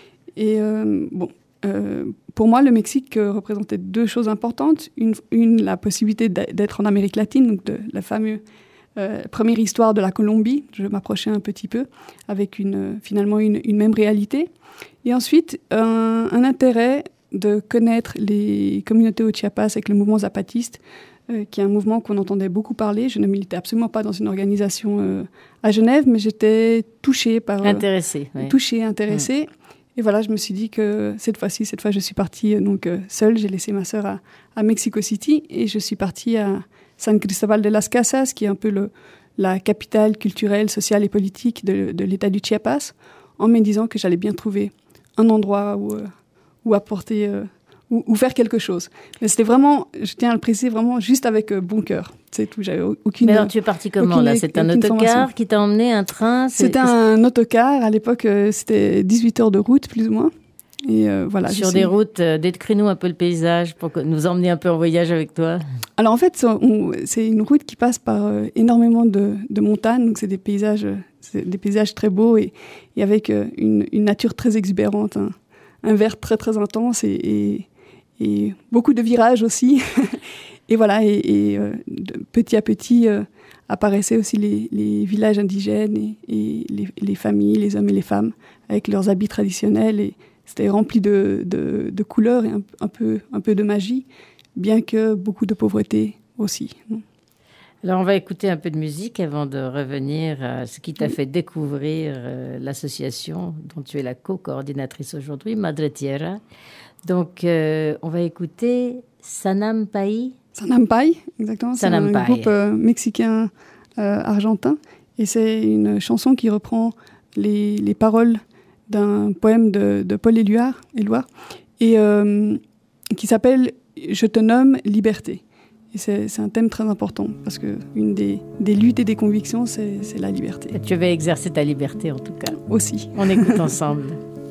[SPEAKER 4] Et euh, bon, euh, pour moi, le Mexique euh, représentait deux choses importantes. Une, une, la possibilité d'être en Amérique latine, donc de la fameuse euh, première histoire de la Colombie. Je m'approchais un petit peu avec une, finalement une, une même réalité. Et ensuite, un, un intérêt de connaître les communautés au Chiapas avec le mouvement zapatiste, euh, qui est un mouvement qu'on entendait beaucoup parler. Je ne militais absolument pas dans une organisation euh, à Genève, mais j'étais touchée par... Euh,
[SPEAKER 3] intéressée. Oui.
[SPEAKER 4] Touchée, intéressée. Mmh. Et voilà, je me suis dit que cette fois-ci, cette fois, je suis partie donc, euh, seule. J'ai laissé ma sœur à, à Mexico City et je suis partie à San Cristobal de las Casas, qui est un peu le, la capitale culturelle, sociale et politique de, de l'État du Chiapas, en me disant que j'allais bien trouver un endroit où, euh, où apporter, euh, où, où faire quelque chose. Mais c'était vraiment, je tiens à le préciser, vraiment juste avec euh, bon cœur. C'est tout, j'avais aucune...
[SPEAKER 3] Mais alors tu es partie comment là? C'est un autocar qui t'a emmené, un train?
[SPEAKER 4] C'est... C'était un autocar, à l'époque euh, c'était dix-huit heures de route plus ou moins. Et euh, voilà,
[SPEAKER 3] sur des routes, euh, décris-nous un peu le paysage pour que, nous emmener un peu en voyage avec toi.
[SPEAKER 4] Alors en fait, on, c'est une route qui passe par euh, énormément de, de montagnes, donc c'est des paysages, c'est des paysages très beaux et, et avec euh, une, une nature très exubérante, hein, un vert très très intense et, et, et beaucoup de virages aussi. Et voilà, et, et euh, de, petit à petit euh, apparaissaient aussi les, les villages indigènes et, et les, les familles, les hommes et les femmes, avec leurs habits traditionnels. Et c'était rempli de, de, de couleurs et un, un, peu, un peu de magie, bien que beaucoup de pauvreté aussi.
[SPEAKER 3] Alors, on va écouter un peu de musique avant de revenir à ce qui t'a oui. fait découvrir euh, l'association dont tu es la co-coordinatrice aujourd'hui, Madre Tierra. Donc, euh, on va écouter Sanam Pai.
[SPEAKER 4] Sanam Pai, exactement. C'est
[SPEAKER 3] Sanam
[SPEAKER 4] un
[SPEAKER 3] Pai.
[SPEAKER 4] groupe euh, mexicain euh, argentin. Et c'est une chanson qui reprend les, les paroles d'un poème de, de Paul Éluard, Éluard et euh, qui s'appelle « Je te nomme liberté ». Et c'est, c'est un thème très important parce qu'une des, des luttes et des convictions, c'est, c'est la liberté.
[SPEAKER 3] Et tu vas exercer ta liberté en tout cas.
[SPEAKER 4] Aussi.
[SPEAKER 3] On écoute ensemble.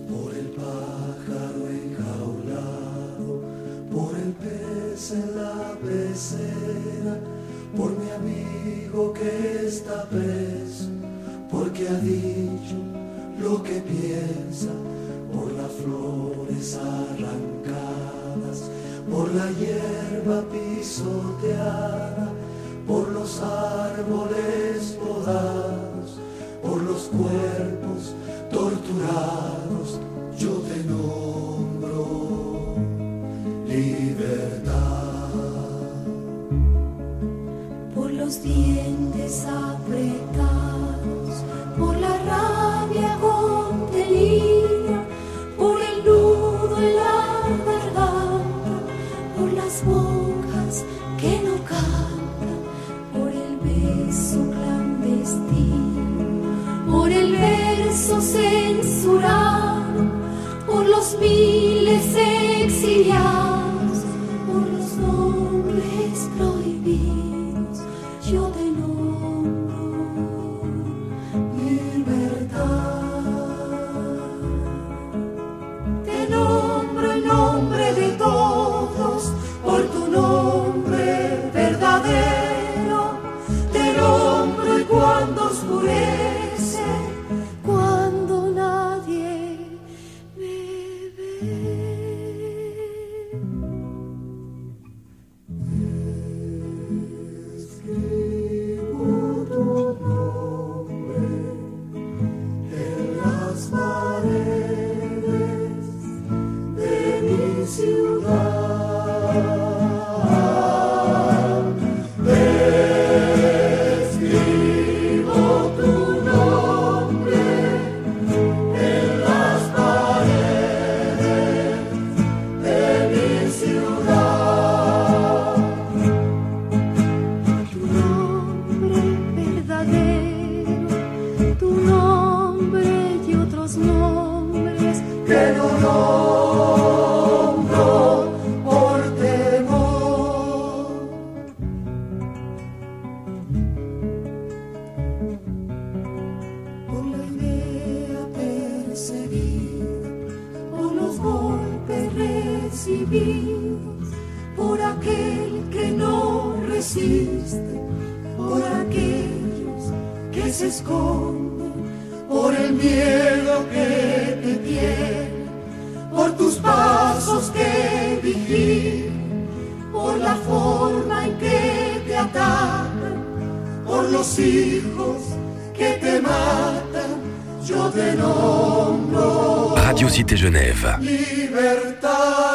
[SPEAKER 6] Por mi amigo que está preso, porque ha dicho lo que piensa, por las flores arrancadas, por la hierba pisoteada, por los árboles podados, por los cuerpos torturados, yo te nombro libertad. Por los dientes apretados, por la rabia contenida, por el nudo en la garganta, por las bocas que no cantan, por el beso clandestino, por el verso censurado, por los miles exiliados, por los nombres prohibidos. Yo te nombro libertad. Te nombro el nombre de todos por tu nombre verdadero. Te nombro y cuando oscurece, cuando nadie me ve. resiste, por aquellos que se esconden, por el miedo que te tiene, por tus pasos que vigilan, por la forma en que te atacan, por los hijos que te matan, yo te nombro.
[SPEAKER 2] Radio Cité Genève.
[SPEAKER 6] Libertad.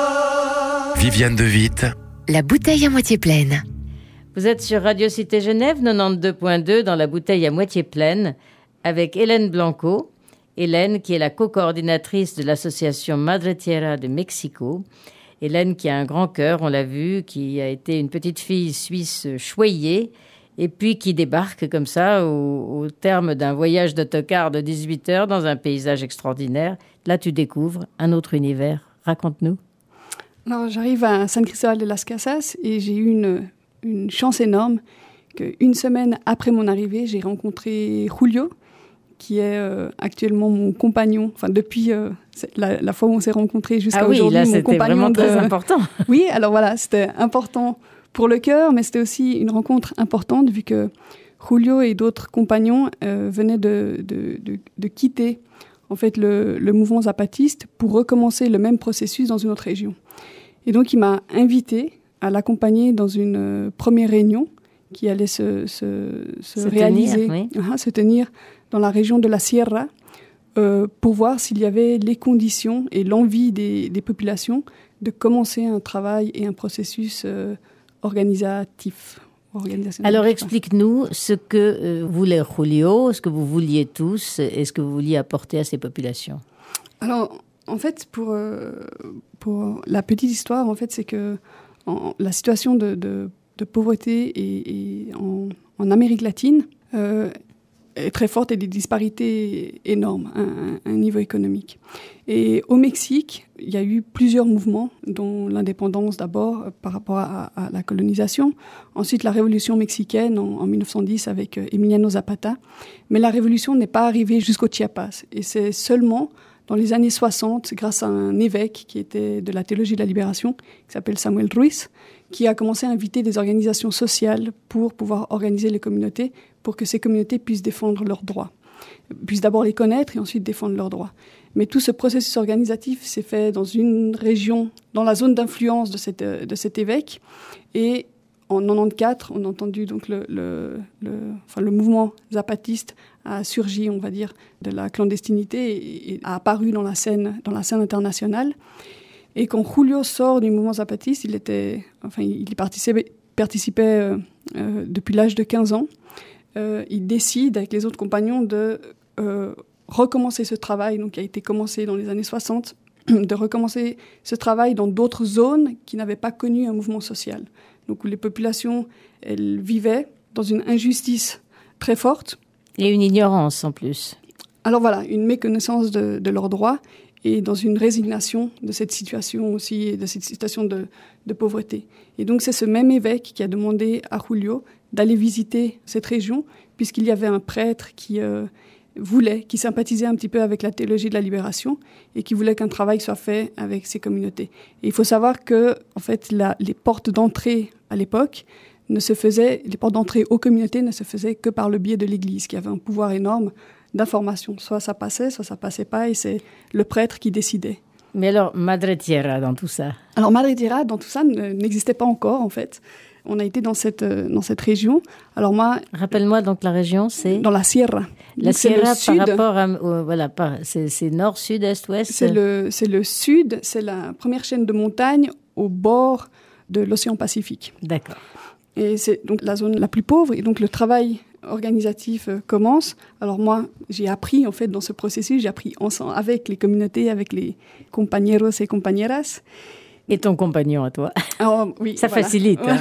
[SPEAKER 2] Viviane de Witt.
[SPEAKER 1] La bouteille à moitié pleine.
[SPEAKER 3] Vous êtes sur Radio Cité Genève, quatre-vingt-douze point deux, dans la bouteille à moitié pleine, avec Hélène Blanco. Hélène, qui est la co-coordinatrice de l'association Madre Tierra de Mexico. Hélène, qui a un grand cœur, on l'a vu, qui a été une petite fille suisse choyée, et puis qui débarque comme ça au, au terme d'un voyage d'autocar de dix-huit heures dans un paysage extraordinaire. Là, tu découvres un autre univers. Raconte-nous.
[SPEAKER 4] Alors, j'arrive à San Cristóbal de las Casas et j'ai eu une, une chance énorme qu'une semaine après mon arrivée, j'ai rencontré Julio, qui est euh, actuellement mon compagnon, enfin depuis euh, la, la fois où on s'est rencontrés jusqu'à
[SPEAKER 3] ah oui,
[SPEAKER 4] aujourd'hui,
[SPEAKER 3] là,
[SPEAKER 4] mon
[SPEAKER 3] c'était
[SPEAKER 4] compagnon
[SPEAKER 3] vraiment
[SPEAKER 4] de...
[SPEAKER 3] très important.
[SPEAKER 4] Oui, alors voilà, c'était important pour le cœur, mais c'était aussi une rencontre importante vu que Julio et d'autres compagnons euh, venaient de, de, de, de quitter en fait le, le mouvement zapatiste pour recommencer le même processus dans une autre région. Et donc il m'a invité à l'accompagner dans une euh, première réunion qui allait se, se, se, se réaliser,
[SPEAKER 3] tenir, oui.
[SPEAKER 4] uh-huh, se tenir dans la région de la Sierra, euh, pour voir s'il y avait les conditions et l'envie des, des populations de commencer un travail et un processus euh, organisatif.
[SPEAKER 3] Alors explique-nous ce que euh, voulait Julio, ce que vous vouliez tous et ce que vous vouliez apporter à ces populations.
[SPEAKER 4] Alors, en fait, pour, euh, pour la petite histoire, en fait, c'est que en, la situation de, de, de pauvreté et, et en, en Amérique latine euh, est très forte et des disparités énormes à un, un niveau économique. Et au Mexique, il y a eu plusieurs mouvements, dont l'indépendance d'abord par rapport à, à la colonisation, ensuite la révolution mexicaine en, en dix-neuf cent dix avec Emiliano Zapata, mais la révolution n'est pas arrivée jusqu'au Chiapas. Et c'est seulement dans les années soixante, grâce à un évêque qui était de la théologie de la libération, qui s'appelle Samuel Ruiz, qui a commencé à inviter des organisations sociales pour pouvoir organiser les communautés, pour que ces communautés puissent défendre leurs droits. Puissent d'abord les connaître et ensuite défendre leurs droits. Mais tout ce processus organisatif s'est fait dans une région, dans la zone d'influence de, cette, de cet évêque. Et en quatre-vingt-quatorze, on a entendu donc le, le, le, enfin, le mouvement zapatiste a surgi, on va dire, de la clandestinité et, et a apparu dans la scène, dans la scène internationale. Et quand Julio sort du mouvement zapatiste, il était, enfin, il y participait, participait euh, euh, depuis l'âge de quinze ans. Euh, il décide, avec les autres compagnons, de euh, recommencer ce travail, donc qui a été commencé dans les années soixante, de recommencer ce travail dans d'autres zones qui n'avaient pas connu un mouvement social. Donc où les populations, elles vivaient dans une injustice très forte.
[SPEAKER 3] Et une ignorance en plus.
[SPEAKER 4] Alors voilà, une méconnaissance de, de leurs droits et dans une résignation de cette situation aussi, et de cette situation de, de pauvreté. Et donc c'est ce même évêque qui a demandé à Julio d'aller visiter cette région, puisqu'il y avait un prêtre qui euh, voulait, qui sympathisait un petit peu avec la théologie de la libération et qui voulait qu'un travail soit fait avec ces communautés. Et il faut savoir que, en fait, la, les portes d'entrée à l'époque ne se faisaient, les portes d'entrée aux communautés ne se faisaient que par le biais de l'Église, qui avait un pouvoir énorme d'information. Soit ça passait, soit ça passait pas, et c'est le prêtre qui décidait.
[SPEAKER 3] Mais alors, Madre Tierra dans tout ça?
[SPEAKER 4] Alors, Madre Tierra dans tout ça n'existait pas encore, en fait. On a été dans cette, dans cette région. Alors moi...
[SPEAKER 3] Rappelle-moi donc la région, c'est...
[SPEAKER 4] Dans la Sierra.
[SPEAKER 3] La
[SPEAKER 4] donc
[SPEAKER 3] Sierra par
[SPEAKER 4] sud.
[SPEAKER 3] rapport à... Euh, voilà, par, c'est, c'est nord, sud, est, ouest?
[SPEAKER 4] C'est le, c'est le sud, c'est la première chaîne de montagnes au bord de l'océan Pacifique.
[SPEAKER 3] D'accord.
[SPEAKER 4] Et c'est donc la zone la plus pauvre. Et donc le travail organisatif euh, commence. Alors moi, j'ai appris en fait dans ce processus, j'ai appris ensemble avec les communautés, avec les compañeros et compañeras.
[SPEAKER 3] Et ton compagnon à toi.
[SPEAKER 4] Alors, oui,
[SPEAKER 3] ça
[SPEAKER 4] voilà.
[SPEAKER 3] facilite.
[SPEAKER 4] Voilà.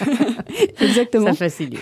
[SPEAKER 4] Exactement.
[SPEAKER 3] Ça facilite.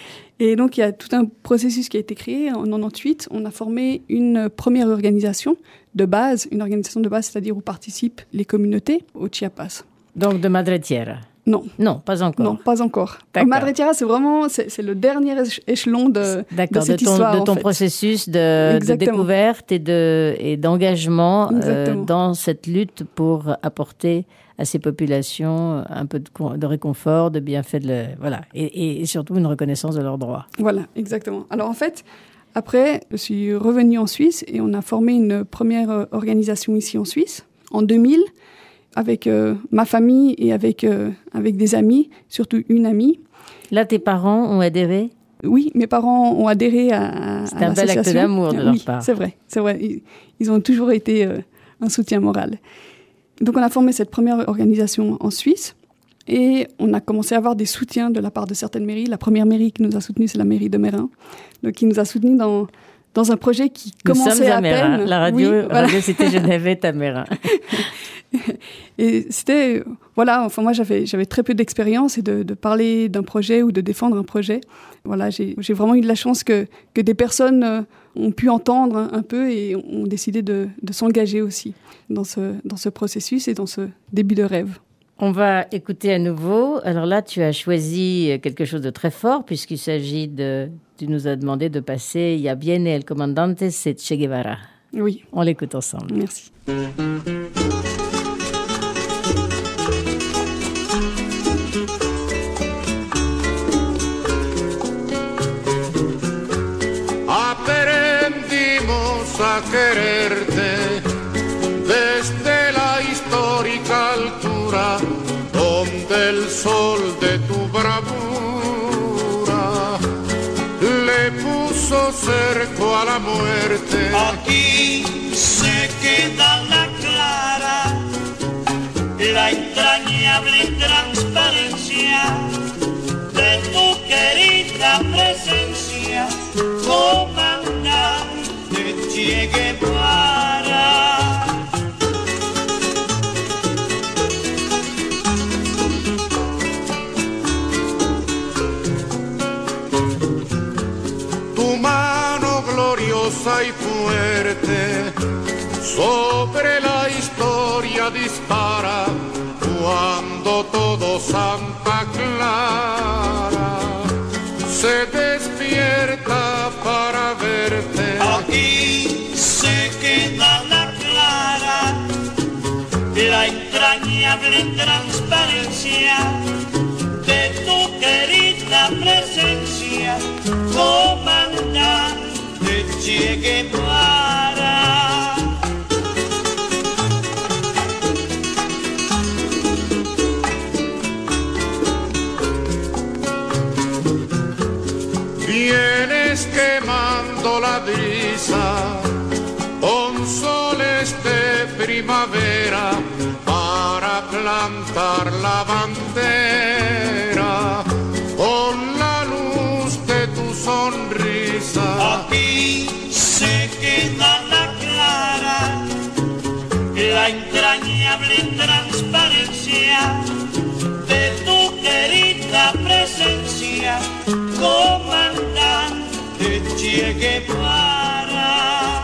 [SPEAKER 4] Et donc, il y a tout un processus qui a été créé. En quatre-vingt-dix-huit, on a formé une première organisation de base, une organisation de base, c'est-à-dire où participent les communautés au Chiapas.
[SPEAKER 3] Donc, de Madre Tierra?
[SPEAKER 4] Non.
[SPEAKER 3] Non, pas encore.
[SPEAKER 4] Non, pas encore.
[SPEAKER 3] D'accord.
[SPEAKER 4] Madre Tierra, c'est vraiment c'est, c'est le dernier échelon de,
[SPEAKER 3] D'accord,
[SPEAKER 4] de cette
[SPEAKER 3] de ton,
[SPEAKER 4] histoire,
[SPEAKER 3] de ton
[SPEAKER 4] en fait.
[SPEAKER 3] processus de, de découverte et, de, et d'engagement euh, dans cette lutte pour apporter à ces populations un peu de, de réconfort, de bienfait, de le, voilà, et, et surtout une reconnaissance de leurs droits.
[SPEAKER 4] Voilà, exactement. Alors en fait, après, je suis revenue en Suisse et on a formé une première organisation ici en Suisse, en deux mille, avec euh, ma famille et avec, euh, avec des amis, surtout une amie.
[SPEAKER 3] Là, tes parents ont adhéré ?
[SPEAKER 4] Oui, mes parents ont adhéré à, à
[SPEAKER 3] C'est un bel acte d'amour de
[SPEAKER 4] oui,
[SPEAKER 3] leur part.
[SPEAKER 4] C'est vrai, c'est vrai. Ils, ils ont toujours été euh, un soutien moral. Donc, on a formé cette première organisation en Suisse et on a commencé à avoir des soutiens de la part de certaines mairies. La première mairie qui nous a soutenus, c'est la mairie de Meyrin, donc qui nous a soutenus dans, dans un projet qui
[SPEAKER 3] nous
[SPEAKER 4] commençait
[SPEAKER 3] sommes à,
[SPEAKER 4] à
[SPEAKER 3] Meyrin.
[SPEAKER 4] peine.
[SPEAKER 3] La radio,
[SPEAKER 4] oui, voilà.
[SPEAKER 3] radio Cité Genève est à Meyrin.
[SPEAKER 4] Et c'était, voilà, enfin moi j'avais, j'avais très peu d'expérience et de, de parler d'un projet ou de défendre un projet. Voilà, j'ai, j'ai vraiment eu de la chance que, que des personnes euh, ont pu entendre un, un peu et ont décidé de, de s'engager aussi dans ce, dans ce processus et dans ce début de rêve.
[SPEAKER 3] On va écouter à nouveau. Alors là, tu as choisi quelque chose de très fort puisqu'il s'agit de... Tu nous as demandé de passer « Ya viene el comandante, c'est Che Guevara ».
[SPEAKER 4] Oui.
[SPEAKER 3] On l'écoute ensemble.
[SPEAKER 4] Merci.
[SPEAKER 6] Aprendimos a quererte desde la histórica altura donde el sol de tu bravura le puso cerco a la muerte.
[SPEAKER 7] Aquí se queda la clara, la entrañable transparencia de tu querida presencia, comandante Che Guevara.
[SPEAKER 6] Tu mano gloriosa y fuerte sobre la historia dispara cuando todo Santa Clara se despierta para verte.
[SPEAKER 7] Aquí se queda la clara, la entrañable transparencia de tu querida presencia, comandante Che Guevara.
[SPEAKER 6] Vienes quemando la brisa con soles de primavera para plantar la bandera con la luz de tu sonrisa.
[SPEAKER 7] Aquí se queda la clara, la entrañable transparencia de tu querida presencia, comandante Che Guevara.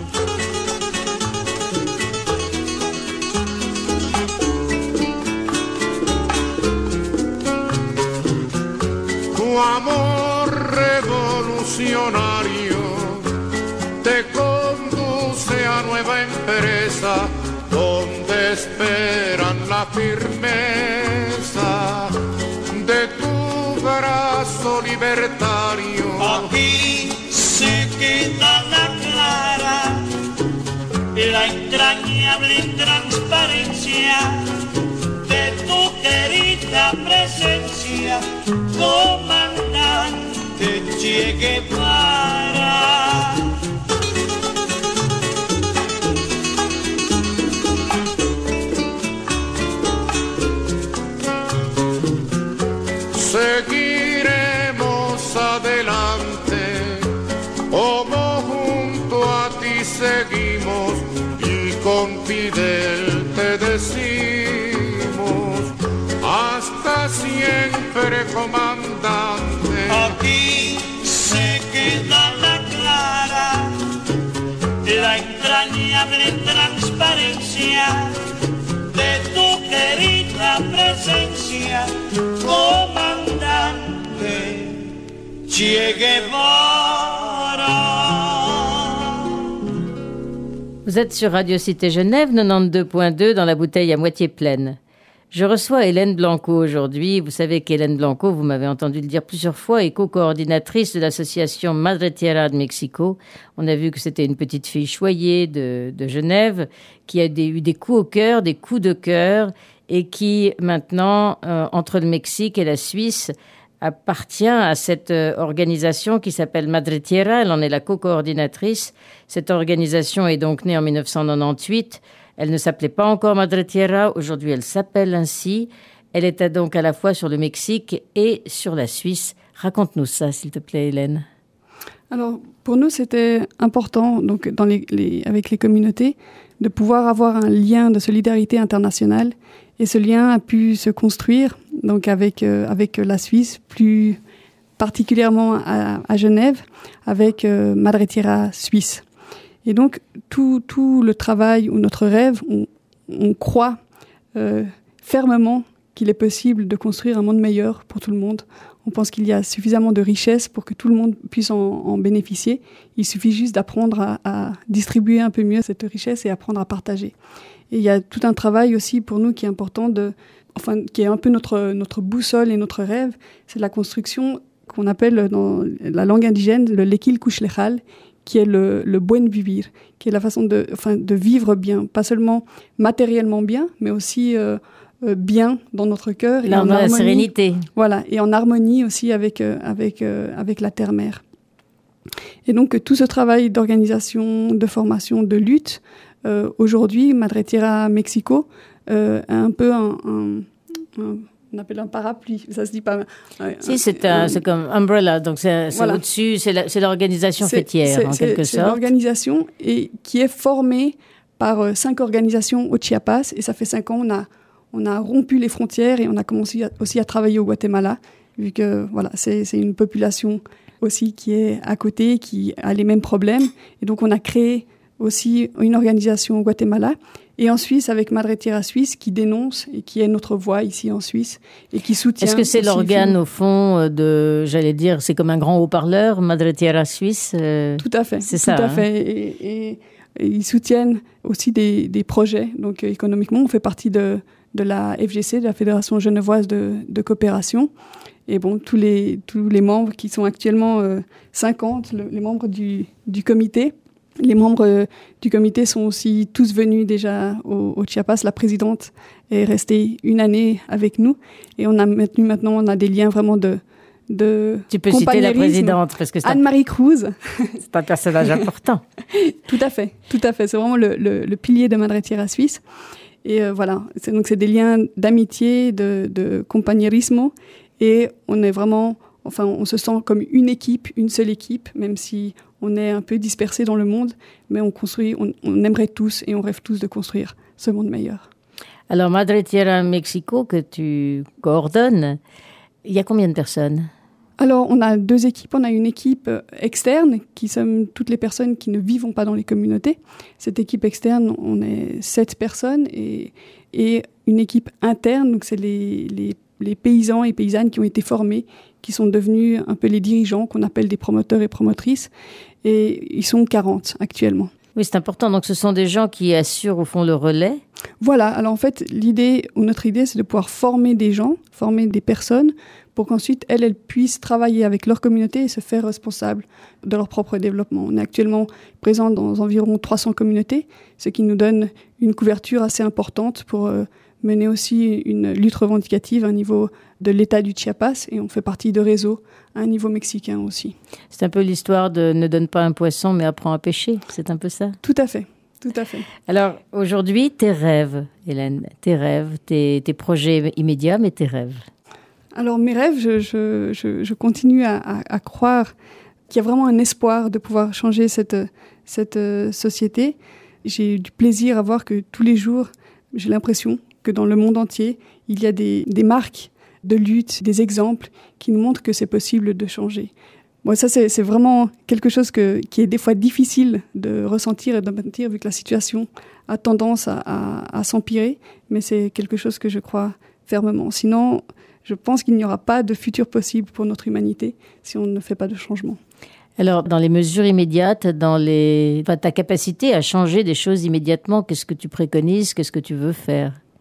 [SPEAKER 6] Tu amor revolucionario te conduce a nueva empresa donde esperan la firmeza de tu brazo libertario.
[SPEAKER 7] Aquí se queda la clara, la entrañable transparencia de tu querida presencia, comandante Che Guevara.
[SPEAKER 6] Seguiremos adelante, como junto a ti seguimos y con Fidel te decimos, hasta siempre, comandante.
[SPEAKER 7] Aquí se queda la clara, la entrañable transparencia de tu querida presencia, comandante Che Guevara.
[SPEAKER 3] Vous êtes sur Radio Cité Genève, quatre-vingt-douze point deux dans la bouteille à moitié pleine. Je reçois Hélène Blanco aujourd'hui. Vous savez qu'Hélène Blanco, vous m'avez entendu le dire plusieurs fois, est co-coordinatrice de l'association Madre Tierra de Mexico. On a vu que c'était une petite fille choyée de, de Genève qui a des, eu des coups au cœur, des coups de cœur et qui maintenant, euh, entre le Mexique et la Suisse, appartient à cette euh, organisation qui s'appelle Madre Tierra. Elle en est la co-coordinatrice. Cette organisation est donc née en dix-neuf cent quatre-vingt-dix-huit. Elle ne s'appelait pas encore Madre Tierra. Aujourd'hui, elle s'appelle ainsi. Elle était donc à la fois sur le Mexique et sur la Suisse. Raconte-nous ça, s'il te plaît, Hélène.
[SPEAKER 4] Alors, pour nous, c'était important, donc, dans les, les, avec les communautés, de pouvoir avoir un lien de solidarité internationale. Et ce lien a pu se construire donc avec, euh, avec la Suisse, plus particulièrement à, à Genève, avec euh, Madre Tierra Suisse. Et donc, tout, tout le travail ou notre rêve, on, on croit euh, fermement qu'il est possible de construire un monde meilleur pour tout le monde. On pense qu'il y a suffisamment de richesses pour que tout le monde puisse en, en bénéficier. Il suffit juste d'apprendre à, à distribuer un peu mieux cette richesse et apprendre à partager. Et il y a tout un travail aussi pour nous qui est important, de, enfin, qui est un peu notre, notre boussole et notre rêve. C'est la construction qu'on appelle dans la langue indigène le Lekil Kushlechal, qui est le, le buen vivir, qui est la façon de, enfin, de vivre bien, pas seulement matériellement bien, mais aussi euh, euh, bien dans notre cœur.
[SPEAKER 3] Là, on a la sérénité.
[SPEAKER 4] Voilà, et en harmonie aussi avec, euh, avec, euh, avec la terre-mère. Et donc, tout ce travail d'organisation, de formation, de lutte, euh, aujourd'hui, Madre Tierra Mexico euh, a un peu un... un, un on appelle un parapluie, ça se dit pas. Un,
[SPEAKER 3] si, un, c'est, un, un, c'est comme umbrella, donc c'est, c'est voilà. Au-dessus, c'est, la, c'est l'organisation c'est, fêtière, c'est, en
[SPEAKER 4] c'est,
[SPEAKER 3] quelque
[SPEAKER 4] c'est
[SPEAKER 3] sorte.
[SPEAKER 4] C'est l'organisation et qui est formée par euh, cinq organisations au Chiapas, et ça fait cinq ans, on a, on a rompu les frontières et on a commencé à, aussi à travailler au Guatemala, vu que voilà, c'est, c'est une population aussi qui est à côté, qui a les mêmes problèmes, et donc on a créé aussi une organisation au Guatemala. Et en Suisse, avec Madre Tierra Suisse, qui dénonce et qui est notre voix ici en Suisse et qui soutient.
[SPEAKER 3] Est-ce que c'est l'organe, au fond, de, j'allais dire, c'est comme un grand haut-parleur, Madre Tierra Suisse euh,
[SPEAKER 4] Tout à fait.
[SPEAKER 3] C'est
[SPEAKER 4] tout
[SPEAKER 3] ça.
[SPEAKER 4] Tout à
[SPEAKER 3] hein.
[SPEAKER 4] fait. Et, et, et ils soutiennent aussi des, des projets. Donc, euh, économiquement, on fait partie de, de la F G C, de la Fédération genevoise de, de coopération. Et bon, tous les, tous les membres qui sont actuellement euh, cinquante, le, les membres du, du comité. Les membres euh, du comité sont aussi tous venus déjà au, au Chiapas. La présidente est restée une année avec nous et on a maintenu maintenant, on a des liens vraiment de de
[SPEAKER 3] Tu peux citer la présidente parce que c'est
[SPEAKER 4] Anne-Marie Cruz.
[SPEAKER 3] C'est un personnage important.
[SPEAKER 4] Tout à fait, tout à fait. C'est vraiment le, le, le pilier de Madre Tierra Suisse. Et euh, voilà, c'est, donc c'est des liens d'amitié, de, de compañerismo et on est vraiment, enfin, on se sent comme une équipe, une seule équipe, même si on est un peu dispersés dans le monde, mais on construit, on, on aimerait tous et on rêve tous de construire ce monde meilleur.
[SPEAKER 3] Alors, Madre Tierra Mexico, que tu coordonnes, il y a combien de personnes ?
[SPEAKER 4] Alors, on a deux équipes. On a une équipe externe, qui sommes toutes les personnes qui ne vivent pas dans les communautés. Cette équipe externe, on est sept personnes, et, et une équipe interne, donc c'est les, les, les paysans et paysannes qui ont été formés, qui sont devenus un peu les dirigeants, qu'on appelle des promoteurs et promotrices, et ils sont quarante actuellement.
[SPEAKER 3] Oui, c'est important. Donc, ce sont des gens qui assurent, au fond, le relais.
[SPEAKER 4] Voilà. Alors, en fait, l'idée, ou notre idée, c'est de pouvoir former des gens, former des personnes, pour qu'ensuite, elles, elles puissent travailler avec leur communauté et se faire responsables de leur propre développement. On est actuellement présent dans environ trois cents communautés, ce qui nous donne une couverture assez importante pour euh, mener aussi une lutte revendicative à un niveau de l'État du Chiapas, et on fait partie de réseaux à un niveau mexicain aussi.
[SPEAKER 3] C'est un peu l'histoire de ne donne pas un poisson, mais apprends à pêcher. C'est un peu ça ?
[SPEAKER 4] Tout à fait, tout à fait.
[SPEAKER 3] Alors, aujourd'hui, tes rêves, Hélène, tes rêves, tes, tes projets immédiats, mais tes rêves.
[SPEAKER 4] Alors, mes rêves, je, je, je, je continue à, à, à croire qu'il y a vraiment un espoir de pouvoir changer cette, cette euh, société. J'ai du plaisir à voir que tous les jours, j'ai l'impression que dans le monde entier, il y a des, des marques de lutte, des exemples qui nous montrent que c'est possible de changer. Bon, ça, c'est, c'est vraiment quelque chose que, qui est des fois difficile de ressentir et de maintenir, vu que la situation a tendance à, à, à s'empirer, mais c'est quelque chose que je crois fermement. Sinon, je pense qu'il n'y aura pas de futur possible pour notre humanité si on ne fait pas de changement.
[SPEAKER 3] Alors, dans les mesures immédiates, dans les... enfin, ta capacité à changer des choses immédiatement, qu'est-ce que tu préconises ? Qu'est-ce que tu veux faire ?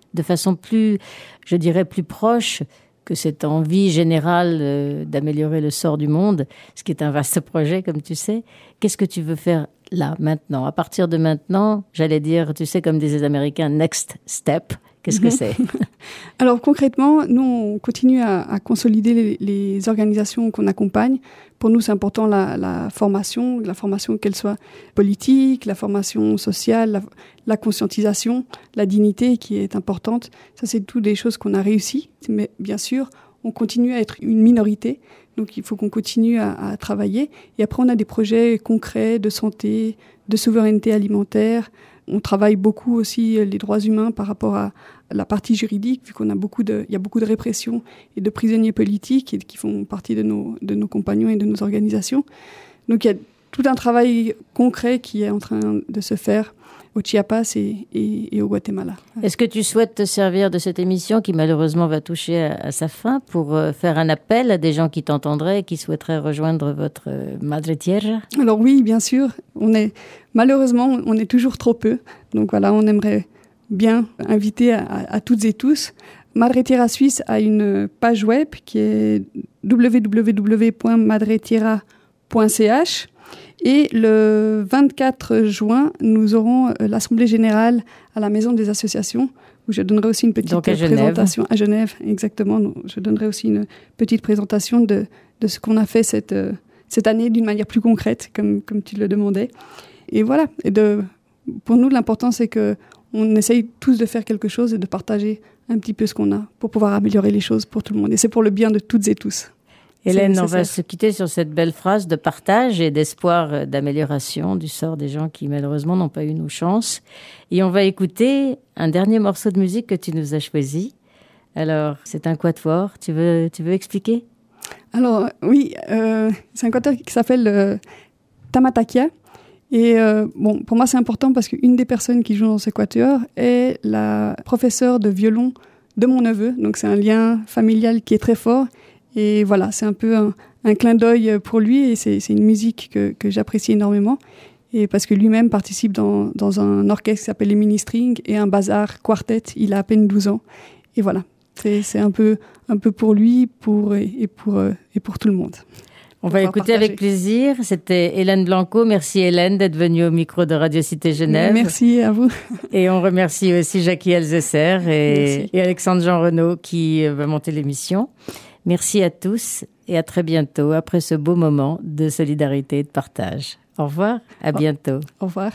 [SPEAKER 3] de façon plus, je dirais, plus proche que cette envie générale euh, d'améliorer le sort du monde, ce qui est un vaste projet, comme tu sais. Qu'est-ce que tu veux faire là, maintenant? À partir de maintenant, j'allais dire, tu sais, comme disent les Américains, next step. Qu'est-ce que c'est?
[SPEAKER 4] Alors concrètement, nous, on continue à, à consolider les, les organisations qu'on accompagne. Pour nous, c'est important la, la formation, la formation qu'elle soit politique, la formation sociale, la, la conscientisation, la dignité qui est importante. Ça, c'est toutes des choses qu'on a réussi. Mais bien sûr, on continue à être une minorité. Donc, il faut qu'on continue à, à travailler. Et après, on a des projets concrets de santé, de souveraineté alimentaire. On travaille beaucoup aussi les droits humains par rapport à la partie juridique, vu qu'on a beaucoup de, il y a beaucoup de répression et de prisonniers politiques et qui font partie de nos, de nos compagnons et de nos organisations. Donc il y a tout un travail concret qui est en train de se faire au Chiapas et, et, et au Guatemala.
[SPEAKER 3] Est-ce que tu souhaites te servir de cette émission qui malheureusement va toucher à, à sa fin pour euh, faire un appel à des gens qui t'entendraient et qui souhaiteraient rejoindre votre euh, Madre Tierra?
[SPEAKER 4] Alors oui, bien sûr. On est, malheureusement, on est toujours trop peu. Donc voilà, on aimerait bien inviter à, à, à toutes et tous. Madre Tierra Suisse a une page web qui est w w w point madre tierra point c h. Et le vingt-quatre juin, nous aurons l'Assemblée générale à la Maison des associations, où je donnerai aussi une petite
[SPEAKER 3] Donc à
[SPEAKER 4] présentation. À Genève, exactement. Je donnerai aussi une petite présentation de, de ce qu'on a fait cette, cette année d'une manière plus concrète, comme, comme tu le demandais. Et voilà. Et de, pour nous, l'important, c'est qu'on essaye tous de faire quelque chose et de partager un petit peu ce qu'on a pour pouvoir améliorer les choses pour tout le monde. Et c'est pour le bien de toutes et tous.
[SPEAKER 3] Hélène, on va se quitter sur cette belle phrase de partage et d'espoir d'amélioration du sort des gens qui malheureusement n'ont pas eu nos chances. Et on va écouter un dernier morceau de musique que tu nous as choisi. Alors, c'est un quatuor. Tu veux, tu veux expliquer?
[SPEAKER 4] Alors, oui, euh, c'est un quatuor qui s'appelle euh, Tamatakia. Et euh, bon, pour moi, c'est important parce qu'une des personnes qui joue dans ce quatuor est la professeure de violon de mon neveu. Donc, c'est un lien familial qui est très fort. Et voilà, c'est un peu un, un clin d'œil pour lui et c'est, c'est une musique que, que j'apprécie énormément. Et parce que lui-même participe dans, dans un orchestre qui s'appelle les Mini-Strings et un bazar quartet. Il a à peine douze ans. Et voilà, c'est, c'est un, peu, un peu pour lui pour, et, pour, et pour tout le monde.
[SPEAKER 3] On va écouter partager. Avec plaisir. C'était Hélène Blanco. Merci Hélène d'être venue au micro de Radio Cité Genève.
[SPEAKER 4] Merci à vous.
[SPEAKER 3] Et on remercie aussi Jackie Elzesser et, et Alexandre Jean Renaud qui va monter l'émission. Merci à tous et à très bientôt après ce beau moment de solidarité et de partage. Au revoir, à bientôt.
[SPEAKER 4] Au revoir.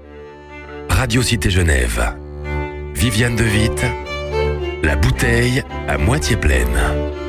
[SPEAKER 2] Radio Cité Genève. Viviane de Witt, la bouteille à moitié pleine.